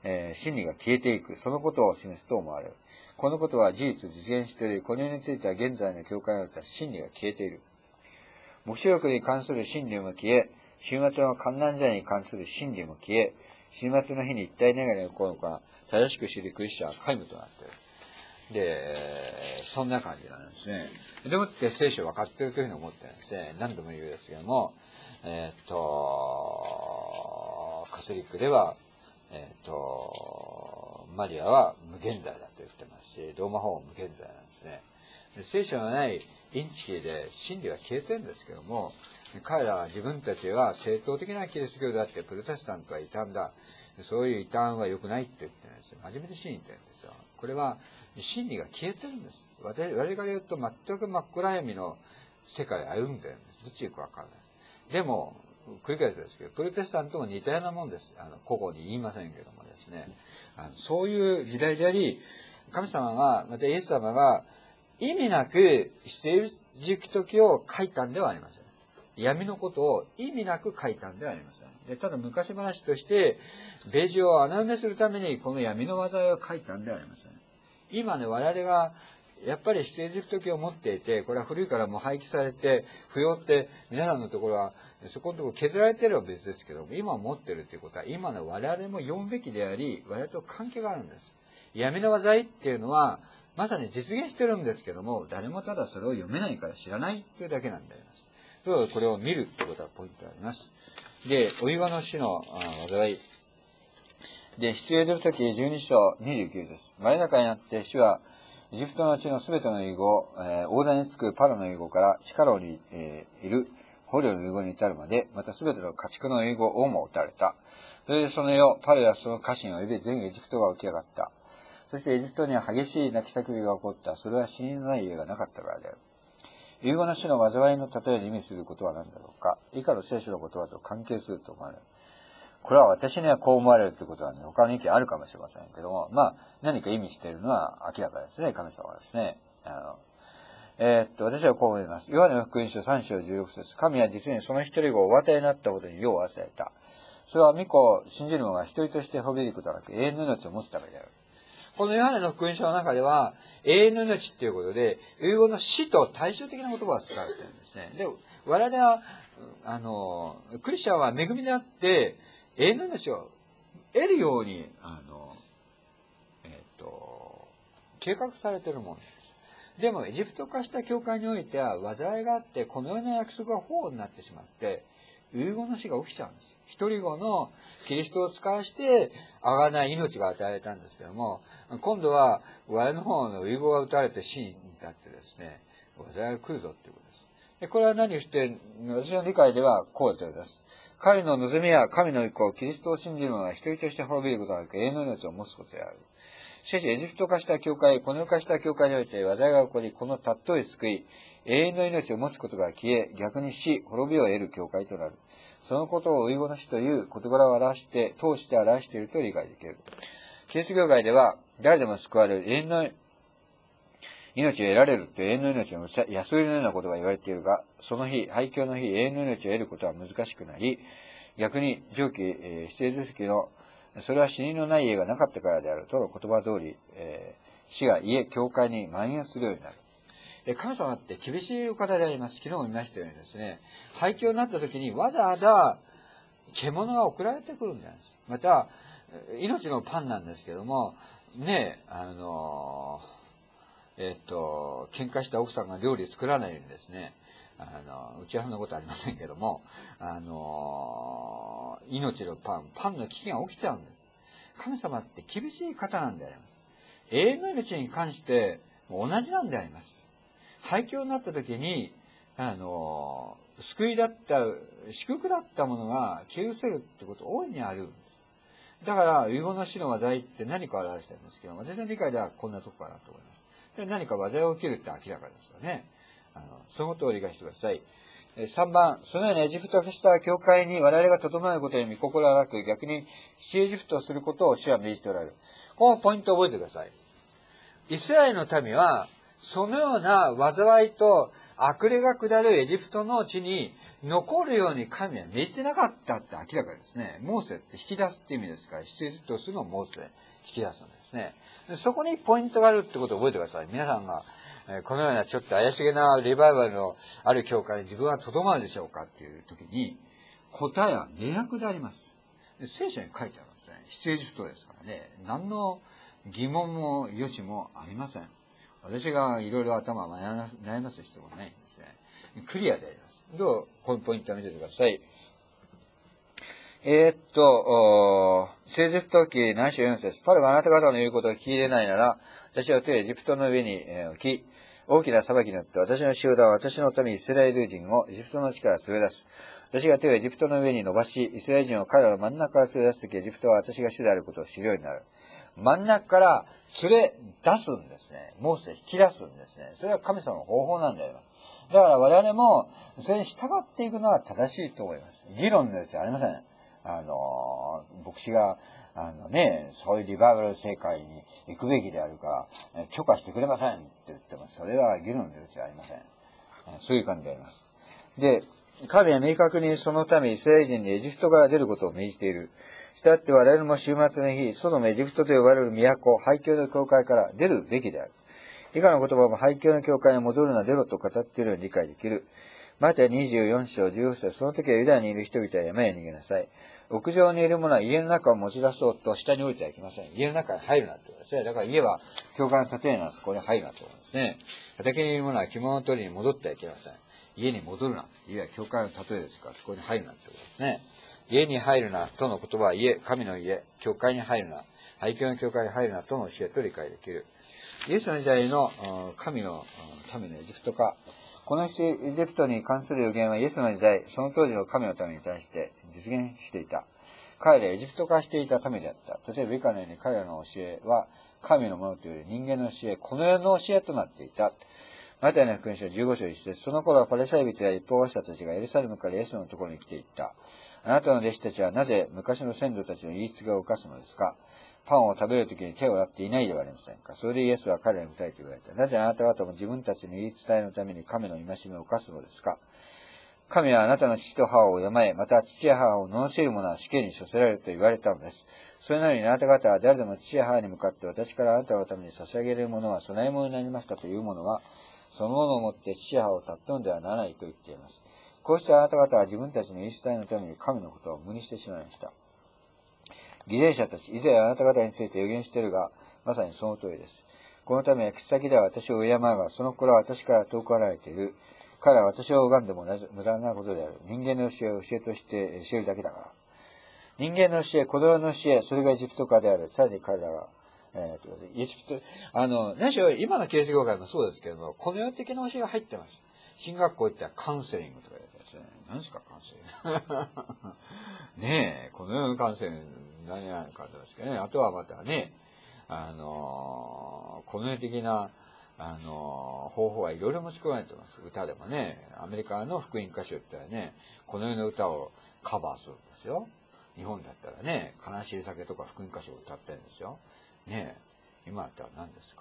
えー、真理が消えていく、そのことを示すと思われる。このことは事実実現している。このようについては現在の教会においては真理が消えている。黙示録に関する真理も消え、終末の観覧者に関する真理も消え、終末の日に一体何が起こるのか、正しく知るクリスチャンは皆無となっている。で、そんな感じなんですね。でもって聖書分かっているというふうに思ってるんですね。何度も言うんですけども、えー、っと、カトリックでは、えー、っと、マリアは無限罪だと言ってますし、ローマ法も無限罪なんですね。で聖書のないインチキで真理は消えてるんですけども、彼らは自分たちは正統的なキリスト教だって、プロテスタントは異端だ。そういう異端は良くないって言ってるんですよ。真面目で真理言ってるんですよ。これは真理が消えてるんです。我々から言うと全く真っ暗闇の世界を歩んでるんです。どっち行くか分からないです。でも、繰り返すですけど、プロテスタントも似たようなもんです。あの、個々に言いませんけどもですね。あのそういう時代であり、神様が、またイエス様が意味なく出エジプト記を書いたんではありません。闇のことを意味なく書いたんではありません。で、ただ昔話として、ベージュを穴埋めするためにこの闇の災いを書いたんではありません。今ね、我々が、やっぱり出エジプト記を持っていて、これは古いからもう廃棄されて、不要って皆さんのところは、そこのところ削られていれば別ですけども、今持ってるということは、今の我々も読むべきであり、我々と関係があるんです。闇の災いっていうのは、まさに実現してるんですけども、誰もただそれを読めないから知らないというだけなんであります。これを見るということがポイントがあります。で、お岩の死の災い。で、出エジプト記じゅうに章にじゅうきゅうです。真夜中になって主は、エジプトの地のすべての遺語、えー、大台につくパロの遺語からシカロに、えー、いる捕虜の遺語に至るまで、またすべての家畜の遺語をも撃たれた。それでその夜、パロやその家臣及び全エジプトが起き上がった。そしてエジプトには激しい泣き叫びが起こった。それは死にのない家がなかったからである。遺語の死の災いの例えで意味することは何だろうか。以下の聖書の言葉と関係すると思われる。これは私にはこう思われるということはね、他の意見あるかもしれませんけども、まあ、何か意味しているのは明らかですね、神様はですね。あのえー、っと、私はこう思います。ヨハネの福音書さん章じゅうろく節。神は実にその一人子をお与えになったことに世を忘れた。それは御子を信じる者が一人として滅びることなく永遠の命を持つためである。このヨハネの福音書の中では、永遠の命っていうことで、英語の死と対照的な言葉が使われているんですね。で、我々は、あの、クリスチャンは恵みであって、永遠の命を得るように、あの、えっと、計画されているものです。でも、エジプト化した教会においては、災いがあって、このような約束が不法になってしまって、遺語の死が起きちゃうんです。一人子のキリストを使わして、贖い命が与えられたんですけども、今度は、我の方の遺語が打たれて死に至ってですね、災いが来るぞっていうことです。でこれは何をして、私の理解ではこうだと思います。神の望みは神の意向、キリストを信じる者が一人として滅びることなく永遠の命を持つことである。しかし、エジプト化した教会、この世化した教会において災いが起こり、この尊い救い、永遠の命を持つことが消え、逆に死、滅びを得る教会となる。そのことを遺語の死という事柄を表して、通して表していると理解できる。キリスト教会では、誰でも救われる永遠の命を得られるという永遠の命の安売りのようなことが言われているが、その日、廃墟の日、永遠の命を得ることは難しくなり、逆に上記、えー、出エジプト記のそれは死にのない家がなかったからであるとの言葉通り、えー、死が家、教会に蔓延するようになる。で神様って厳しいお方であります。昨日も見ましたようにですね、廃墟になった時にわざわざ獣が送られてくるんです。また、命のパンなんですけども、ねえ、あのー、えっと、喧嘩した奥さんが料理作らないようにですね、あの、うちはそんなことありませんけども、あの、命のパン、パンの危機が起きちゃうんです。神様って厳しい方なんであります。永遠の命に関して同じなんであります。廃墟になった時に、あの、救いだった、祝福だったものが消え失せるってこと大いにあるんです。だから、遺語の死の災いって何かを表してるんですけど、私の理解ではこんなとこかなと思います。で何か災いが起きるって明らかですよね。あのそのことを理解してください。さんばん、そのようにエジプト化した教会に我々が整えることに見心はなく、逆にシエジプトをすることを主は命じておられる。このポイントを覚えてください。イスラエルの民はそのような災いと悪霊が下るエジプトの地に残るように神は命じてなかったって明らかですね。モーセって引き出すって意味ですから、出エジプトをするのをモーセで引き出すんですね。でそこにポイントがあるってことを覚えてください。皆さんが、えー、このようなちょっと怪しげなリバイバルのある教会に自分はとどまるでしょうかっていう時に、答えは明白であります。で聖書に書いてあるんですね。出エジプトですからね。何の疑問も余地もありません。私がいろいろ頭を悩ます必要もないんですね。クリアであります。どうこのポイントを見ててください。えー、っと、聖ジプト記なな章よん節。パロがあなた方の言うことを聞き入れないなら、私は手をエジプトの上に置き、大きな裁きによって私の集団は私の民イスラエル人をエジプトの地から連れ出す。私が手をエジプトの上に伸ばし、イスラエル人を彼らの真ん中から連れ出すとき、エジプトは私が主であることを知るようになる。真ん中から連れ出すんですね。モーセ引き出すんですね。それは神様の方法なんであります。だから我々もそれに従っていくのは正しいと思います。議論のやつはありません。あの、牧師が、あのね、そういうリバイバル聖会に行くべきであるから、許可してくれませんって言ってます。それは議論の余地はありません。そういう感じであります。で、神は明確にそのためイスラエル人にエジプトから出ることを命じている。したって我々も週末の日、ソドムエジプトと呼ばれる都、廃墟の教会から出るべきである。以下の言葉も廃墟の教会に戻るな出ろと語っているように理解できる。マタイにじゅうよん章じゅうご節、その時はユダヤにいる人々は山へ逃げなさい。屋上にいる者は家の中を持ち出そうと下に降りてはいけません。家の中に入るなってことですね。だから家は教会の建物なんです。ここに入るなってことですね。畑にいる者は着物を取りに戻ってはいけません。家に戻るな。家は教会の例えですから、そこに入るなってことですね。家に入るなとの言葉は家、神の家、教会に入るな、廃墟の教会に入るなとの教えと理解できる。イエスの時代の神の民のエジプト化。このエジプトに関する予言はイエスの時代、その当時の神の民に対して実現していた。彼らエジプト化していた民であった。例えば以下のように彼らの教えは神のものというより人間の教え、この世の教えとなっていた。マタイの福音書じゅうご章いち節。その頃はパリサイ人や立法学者たちがエルサレムからイエスのところに来ていった。あなたの弟子たちはなぜ昔の先祖たちの言いつけを犯すのですか？パンを食べるときに手を洗っていないではありませんか。それでイエスは彼らに答えて言われた。なぜあなた方も自分たちの言い伝えのために神の戒めを犯すのですか。神はあなたの父と母を敬え、また父や母を罵る者は死刑に処せられると言われたのです。それなのにあなた方は誰でも父や母に向かって私からあなたのために差し上げるものは供え物になりましたというものは、そのものをもって父や母を尊んではならないと言っています。こうしてあなた方は自分たちの言い伝えのために神のことを無にしてしまいました。偽善者たち、以前あなた方について予言しているが、まさにその通りです。このため、口先では私を敬うが、その頃は私から遠く離れている。彼は私を拝んでも無駄なことである。人間の教えを教えとして教えるだけだから。人間の教え、子供の教え、それがエジプト化である。さらに彼らは、えー、エジプト、あの、何しろ今の刑事業界もそうですけれども、この世的な教えが入ってます。進学校行ったらカウンセリングとか言ってですね。何ですか、カウンセリング。ねえ、この世のカウンセリング、何やかったですけどね。あとはまたね、あのー、この世的な、あのー、方法はいろいろ持ち込まれてます。歌でもね、アメリカの福音歌手ってね、この世の歌をカバーするんですよ。日本だったらね、悲しい酒とか福音歌手を歌ってるんですよ。ねえ、今だったら何ですか。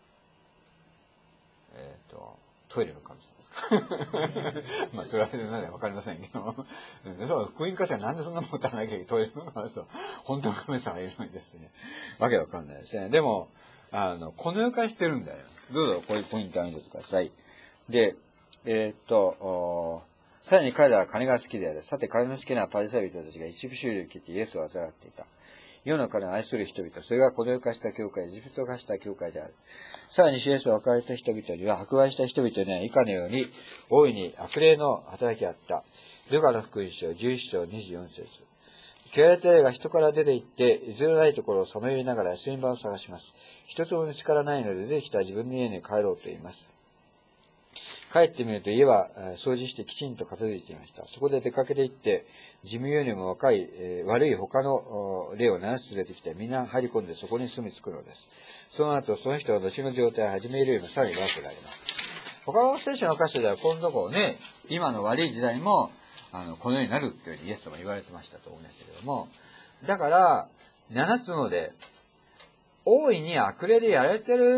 えっ、ー、と、トイレの神様ですか。まあ、それはね、わかりませんけど。そう、福音歌手はなんでそんなもん歌わなきゃいけないトイレの神様。本当の神様がいるのにですね。わけわかんないですね。でも、あの、この世化してるんであります。どうぞ、こういうポイントを見てください。で、えっ、ー、と、さらに彼らは金が好きである。さて、金の好きなパリサイ人たちが一部収入を切ってイエスを嘲っていた。世の金を愛する人々、それがこの世化した教会、エジプト化した教会である。さらにイエスを別れた人々には、迫害した人々には以下のように、大いに悪霊の働きがあった。ルカの福音書じゅういち章にじゅうよん節。汚れた霊が人から出て行って、いずれないところをさまよいながら休み場を探します。一つも見つからないので、出てきた自分の家に帰ろうと言います。帰ってみると家は掃除してきちんと片付いていました。そこで出かけて行って、自分よりも若い、えー、悪い他の霊をななつ連れてきて、みんな入り込んでそこに住み着くのです。その後、その人は後の状態を始めるよりもさらに悪くなります。他の聖書の箇所では、このところね、今の悪い時代も、あの、このようになるっていうふうにイエス様は言われてましたと思いましたけども、だから、ななつので、大いに悪霊でやられてる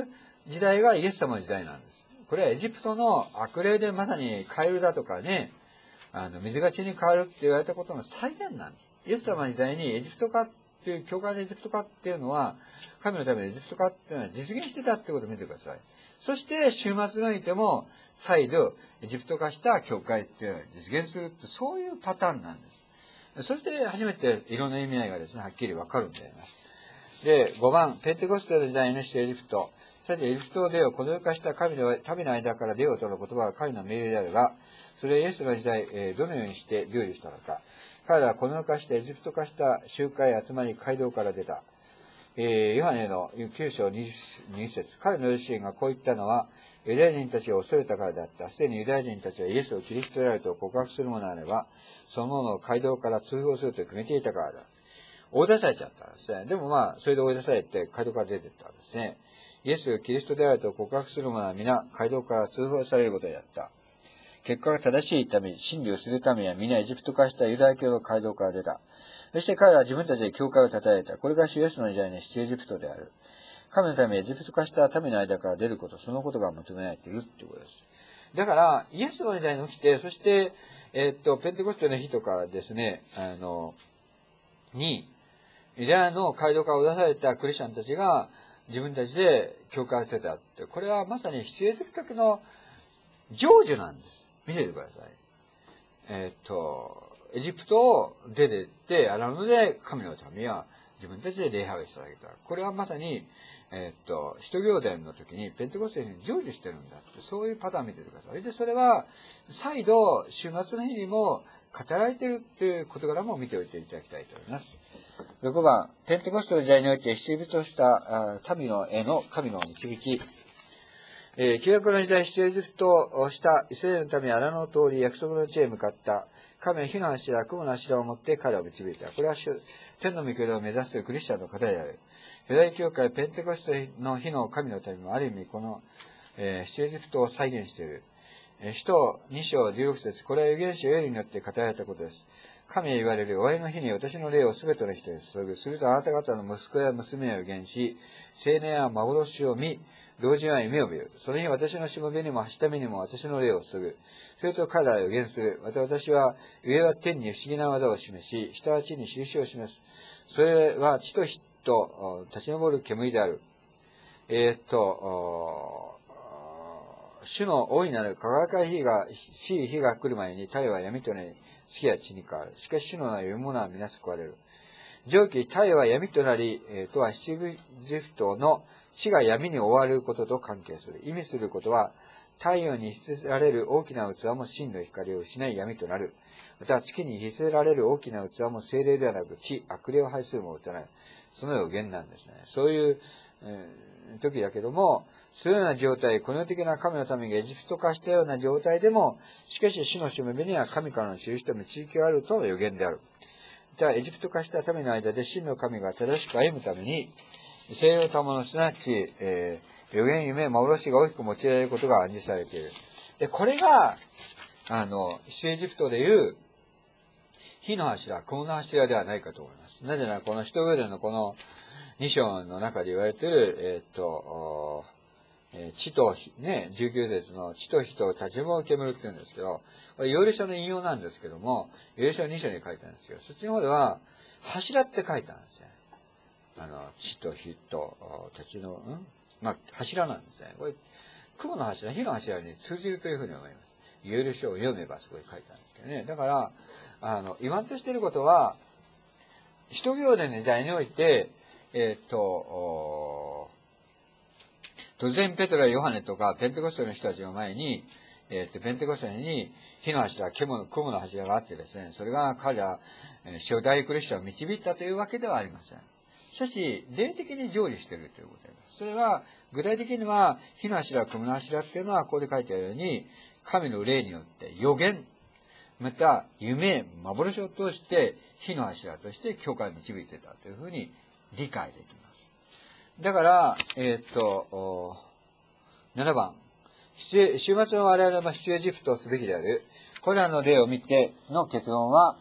時代がイエス様の時代なんです。これはエジプトの悪霊でまさにカエルだとかね、あの、水が血に変わるって言われたことの再現なんです。イエス様の時代にエジプト化っていう、教会のエジプト化っていうのは、神のためのエジプト化っていうのは実現してたってことを見てください。そして、終末においても、再度、エジプト化した教会っていうのは実現するって、そういうパターンなんです。そして、初めていろんな意味合いがですね、はっきりわかるんであります。で、ごばん、ペンテコステの時代の主エジプト。さて、エジプトを出よう、この世化した神の民の間から出ようとの言葉は神の命令であるが、それをイエスの時代、えー、どのようにして料理したのか。彼らはこの世化してエジプト化した集会集まり街道から出た。えー、ヨハネのきゅう章にじゅう節。彼の自身がこう言ったのは、ユダヤ人たちが恐れたからであった。すでにユダヤ人たちはイエスをキリストであると告白するものであれば、そのものを街道から通報すると決めていたからだ。追い出されちゃったんですね。でもまあ、それで追い出されて街道から出ていったんですね。イエスがキリストであると告白する者は皆街道から通報されることになった。結果が正しいために、真理をするためには皆エジプト化したユダヤ教の街道から出た。そして彼らは自分たちで教会を叩いた。これが主イエスの時代の出エジプトである。神のためにエジプト化した民の間から出ること、そのことが求められているということです。だから、イエスの時代に起きて、そして、えー、っと、ペンテコステの日とかですね、あの、に、ユダヤの街道から追い出されたクリスチャンたちが自分たちで教会をしてたって、これはまさに出エジプトの成就なんです。見ててください。えー、っと、エジプトを出て行って荒野で神の民は自分たちで礼拝をしてあげた。これはまさに、えー、っと、使徒行伝の時にペンテコステに成就してるんだって、そういうパターン見ててください。で、それは再度週末の日にも語られているっていう事柄も見ておいていただきたいと思います。ろくばん、ペンテコステの時代において出エジプトした民のへの神の導き。えー、旧約の時代、出エジプトをしたイスラエルのために荒野を通り約束の地へ向かった。神は火の柱、雲の柱を持って彼を導いた。これは天の御国を目指すクリスチャンの方である。ユダヤ教会ペンテコステの日の神のためもある意味この、えー、出エジプトを再現している。えー、使徒に章じゅうろく節、これは預言者ヨエルによって語られたことです。神は言われる、終わりの日に私の霊をすべての人に注ぐ。するとあなた方の息子や娘を預言し、青年は幻を見、老人は夢を見る。その日私のしもべにもはしためにも私の霊を注ぐ。それと彼らは予言する。また私は、上は天に不思議な技を示し、下は地に印を示す。それは地と火と立ち上る煙である。えー、っと、主の大いなる輝かい日が、しい日が来る前に太陽は闇となり、月は血に変わる。しかし主の名を読む者は皆救われる。上記、太陽は闇となり、えー、とは七エジプトの地が闇に覆われることと関係する。意味することは、太陽に秘せられる大きな器も真の光を失い闇となる。また、月に秘せられる大きな器も精霊ではなく、地、悪霊を排するものとなる。その予言なんですね。そういう、えー、時だけども、そういうような状態、この世的な神のためにエジプト化したような状態でも、しかし主のしもべには神からの印と導きがあるとの予言である。また、エジプト化した民の間で真の神が正しく歩むために、聖霊の賜物、すなわち、えー、予言、夢、幻が大きく用いられることが暗示されている。で、これが、あの、出エジプトでいう、火の柱、雲の柱ではないかと思います。なぜなら、この使徒行伝のこのに章の中で言われている、えー、っと、えー、地と火、ね、じゅうきゅう節の地と火と立ち上る煙って言うんですけど、これ、ヨエル書の引用なんですけども、ヨエル書に章に書いてあるんですけど、そっちの方では、柱って書いてあるんですね。あの、地と火と立ちの、んまあ、柱なんですね。これ、雲の柱、火の柱に通じるというふうに思います。ヨエル書を読めばそこに書いてあるんですけどね。だから、あの、言わんとしていることは、使徒行伝の時代において、えー、っと、突然ペトロやヨハネとかペンテコステの人たちの前に、えー、っと、ペンテコステに火の柱、雲の、雲の柱があってですね、それが彼ら、初代クリスチャンを導いたというわけではありません。しかし、霊的に成就しているということです。それは、具体的には、火の柱、雲の柱っていうのは、ここで書いてあるように、神の霊によって予言、また、夢、幻を通して、火の柱として教会を導いていたというふうに理解できます。だから、えー、っと、ななばん、週末の我々は出エジプトをすべきである。これらの例を見ての結論は、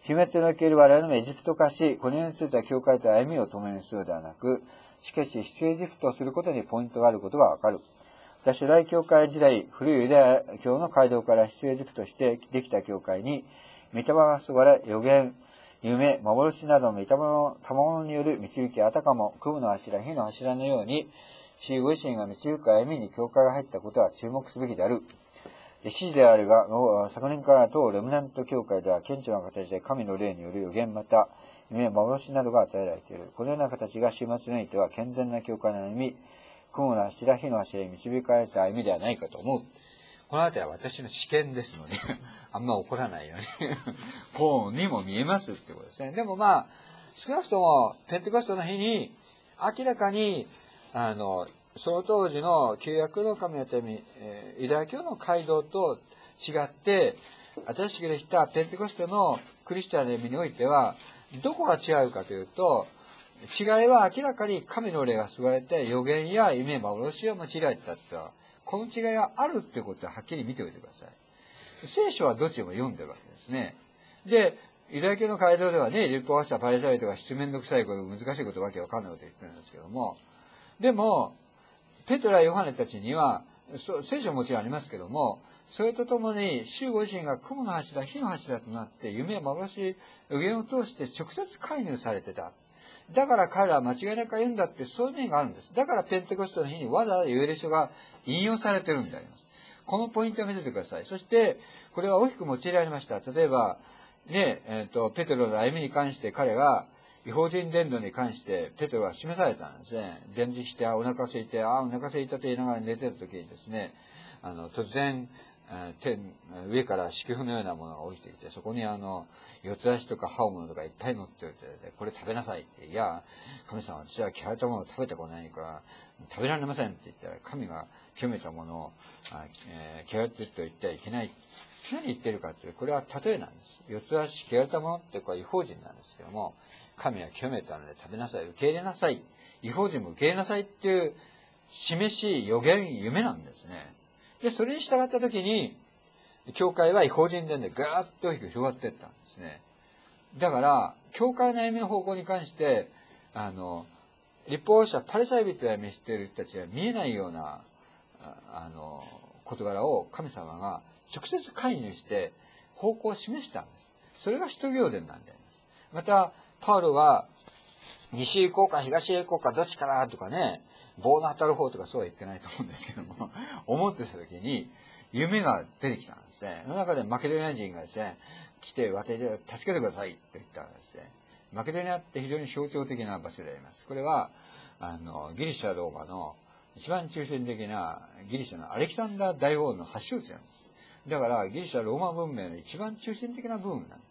終末における我々のエジプト化し、このようにすると教会と歩みを共にするのではなく、しかし出エジプトをすることにポイントがあることがわかる。初代教会時代、古いユダヤ教の街道から出エジプトしてできた教会に、御霊が注がれ、予言、夢、幻などの御霊の賜物による導き、あたかも雲の柱、火の柱のように、主ご自身が導く歩みに教会が入ったことは注目すべきである。指示であるが、昨年から当レムナント教会では顕著な形で神の霊による予言また、夢、幻などが与えられている。このような形が終末においては健全な教会の歩み、雲の柱、火の柱に導かれた歩みではないかと思う。このあたりは私の試験ですので、あんま怒らないように、こうにも見えますってことですね。でもまあ、少なくとも、ペンテコステの日に、明らかに、あの、その当時の旧約の神の民、えー、ユダヤ教の街道と違って、新しくできたペンテコステのクリスチャンの意味においては、どこが違うかというと、違いは明らかに神の霊が救われて、予言や夢、幻を用いられたって、この違いがあるってことをはっきり見ておいてください。聖書はどっちも読んでるわけですね。で、ユダヤ教の街道ではね、立法者、パリサイとか七面倒くさいこと、難しいこと、わけわかんないこと言ってるんですけども、でも、ペトラ、ヨハネたちには、聖書ももちろんありますけども、それとともに、主ご自身が雲の柱、火の柱となって、夢や幻、予言を通して直接介入されてた。だから彼らは間違いなく言うんだって、そういう面があるんです。だからペンテコステの日にわざわざユエレ書が引用されてるんであります。このポイントを見ててください。そして、これは大きく用いられました。例えば、ね、えっと、ペトロの歩みに関して彼が、違法人伝道に関して、ペトロは示されたんですね。伝示して、あ、お腹空いて、あ、お腹空いたと言いながら寝てた時にですね、あの、突然、天、上から祝福のようなものが落ちてきて、そこにあの、四つ足とか刃物とかいっぱい乗ってて、これ食べなさいって。いや、神様、私は汚れたものを食べたことないから、食べられませんって言ったら、神が清めたものを、えー、汚れてると言ってはいけない。何言ってるかって、これは例えなんです。四つ足、汚れたものってこれは違法人なんですけども、神は清めたので食べなさい、受け入れなさい。違法人も受け入れなさいっていう、示し、予言、夢なんですね。で、それに従ったときに、教会は違法人伝でガーッと大きく広がっていったんですね。だから、教会の歩みの方向に関して、あの、立法者、パリサイ人を見捨てる人たちが見えないような、あの、事柄を神様が直接介入して方向を示したんです。それが使徒行伝なんであります。また、パウロは、西へ行こうか東へ行こうかどっちかなとかね、棒の当たる方とかそうは言ってないと思うんですけども、思ってた時に夢が出てきたんですね。その中でマケドニア人がですね、来て私を助けてくださいって言ったんですね。マケドニアって非常に象徴的な場所であります。これは、あの、ギリシャ・ローマの一番中心的なギリシャのアレキサンダー大王の発祥地なんです。だからギリシャ・ローマ文明の一番中心的な部分なんです。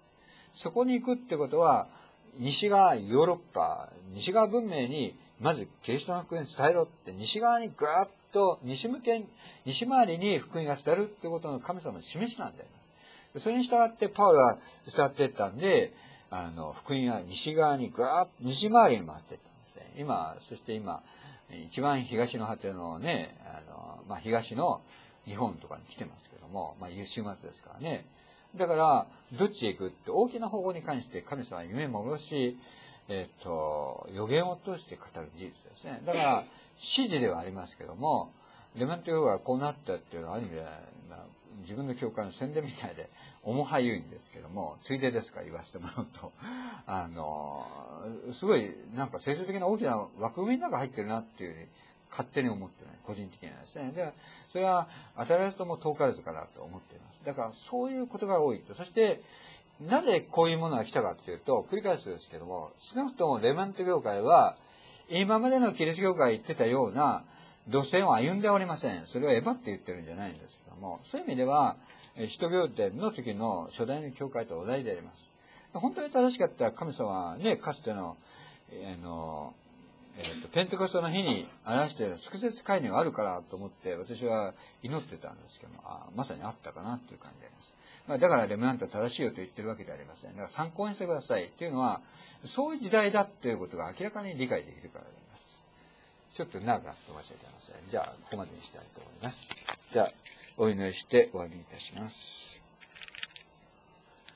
そこに行くってことは、西側、ヨーロッパ、西側文明に、まずキリストの福音を伝えろって、西側にぐーっと、西向け、西回りに福音が伝えるってことの神様の示しなんだよ。それに従ってパウロは伝っていったんで、あの、福音は西側にぐーっと、西回りに回っていったんですね。今、そして今、一番東の果てのね、あの、まあ、東の日本とかに来てますけども、まあ、週末ですからね。だから、どっちへ行くって大きな方向に関して神様は夢幻、えっと、予言を通して語る事実ですね。だから、指示ではありますけども、レマント教がこうなったっていうのはある意味では、自分の教会の宣伝みたいで、重は言うんですけども、ついでですから言わせてもらうと、あの、すごい、なんか政治的な大きな枠組みの中入ってるなっていうふうに、勝手に思ってない。個人的にはですね。で、それは当たらずとも遠からずかなと思っています。だからそういうことが多いと。そして、なぜこういうものが来たかっていうと、繰り返すですけども、少なくともレマント教会は、今までのキリスト教会が言ってたような路線を歩んでおりません。それをエヴァって言ってるんじゃないんですけども、そういう意味では、使徒行伝の時の初代の教会と同じであります。本当に正しかった神様はね、かつての、あの、えー、とペンテコステの日に表している直接介入があるからと思って私は祈ってたんですけども、あまさにあったかなっていう感じであります。まあ、だからレムナントは正しいよと言ってるわけではありません。だから参考にしてくださいっていうのは、そういう時代だということが明らかに理解できるからであります。ちょっと長くなって申し訳ありません。じゃあ、ここまでにしたいと思います。じゃあ、お祈りして終わりにいたします。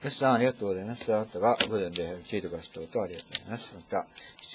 よしさん、ありがとうございます。あなたが午前礼拝を聞いてくださったことをありがとうございます。また、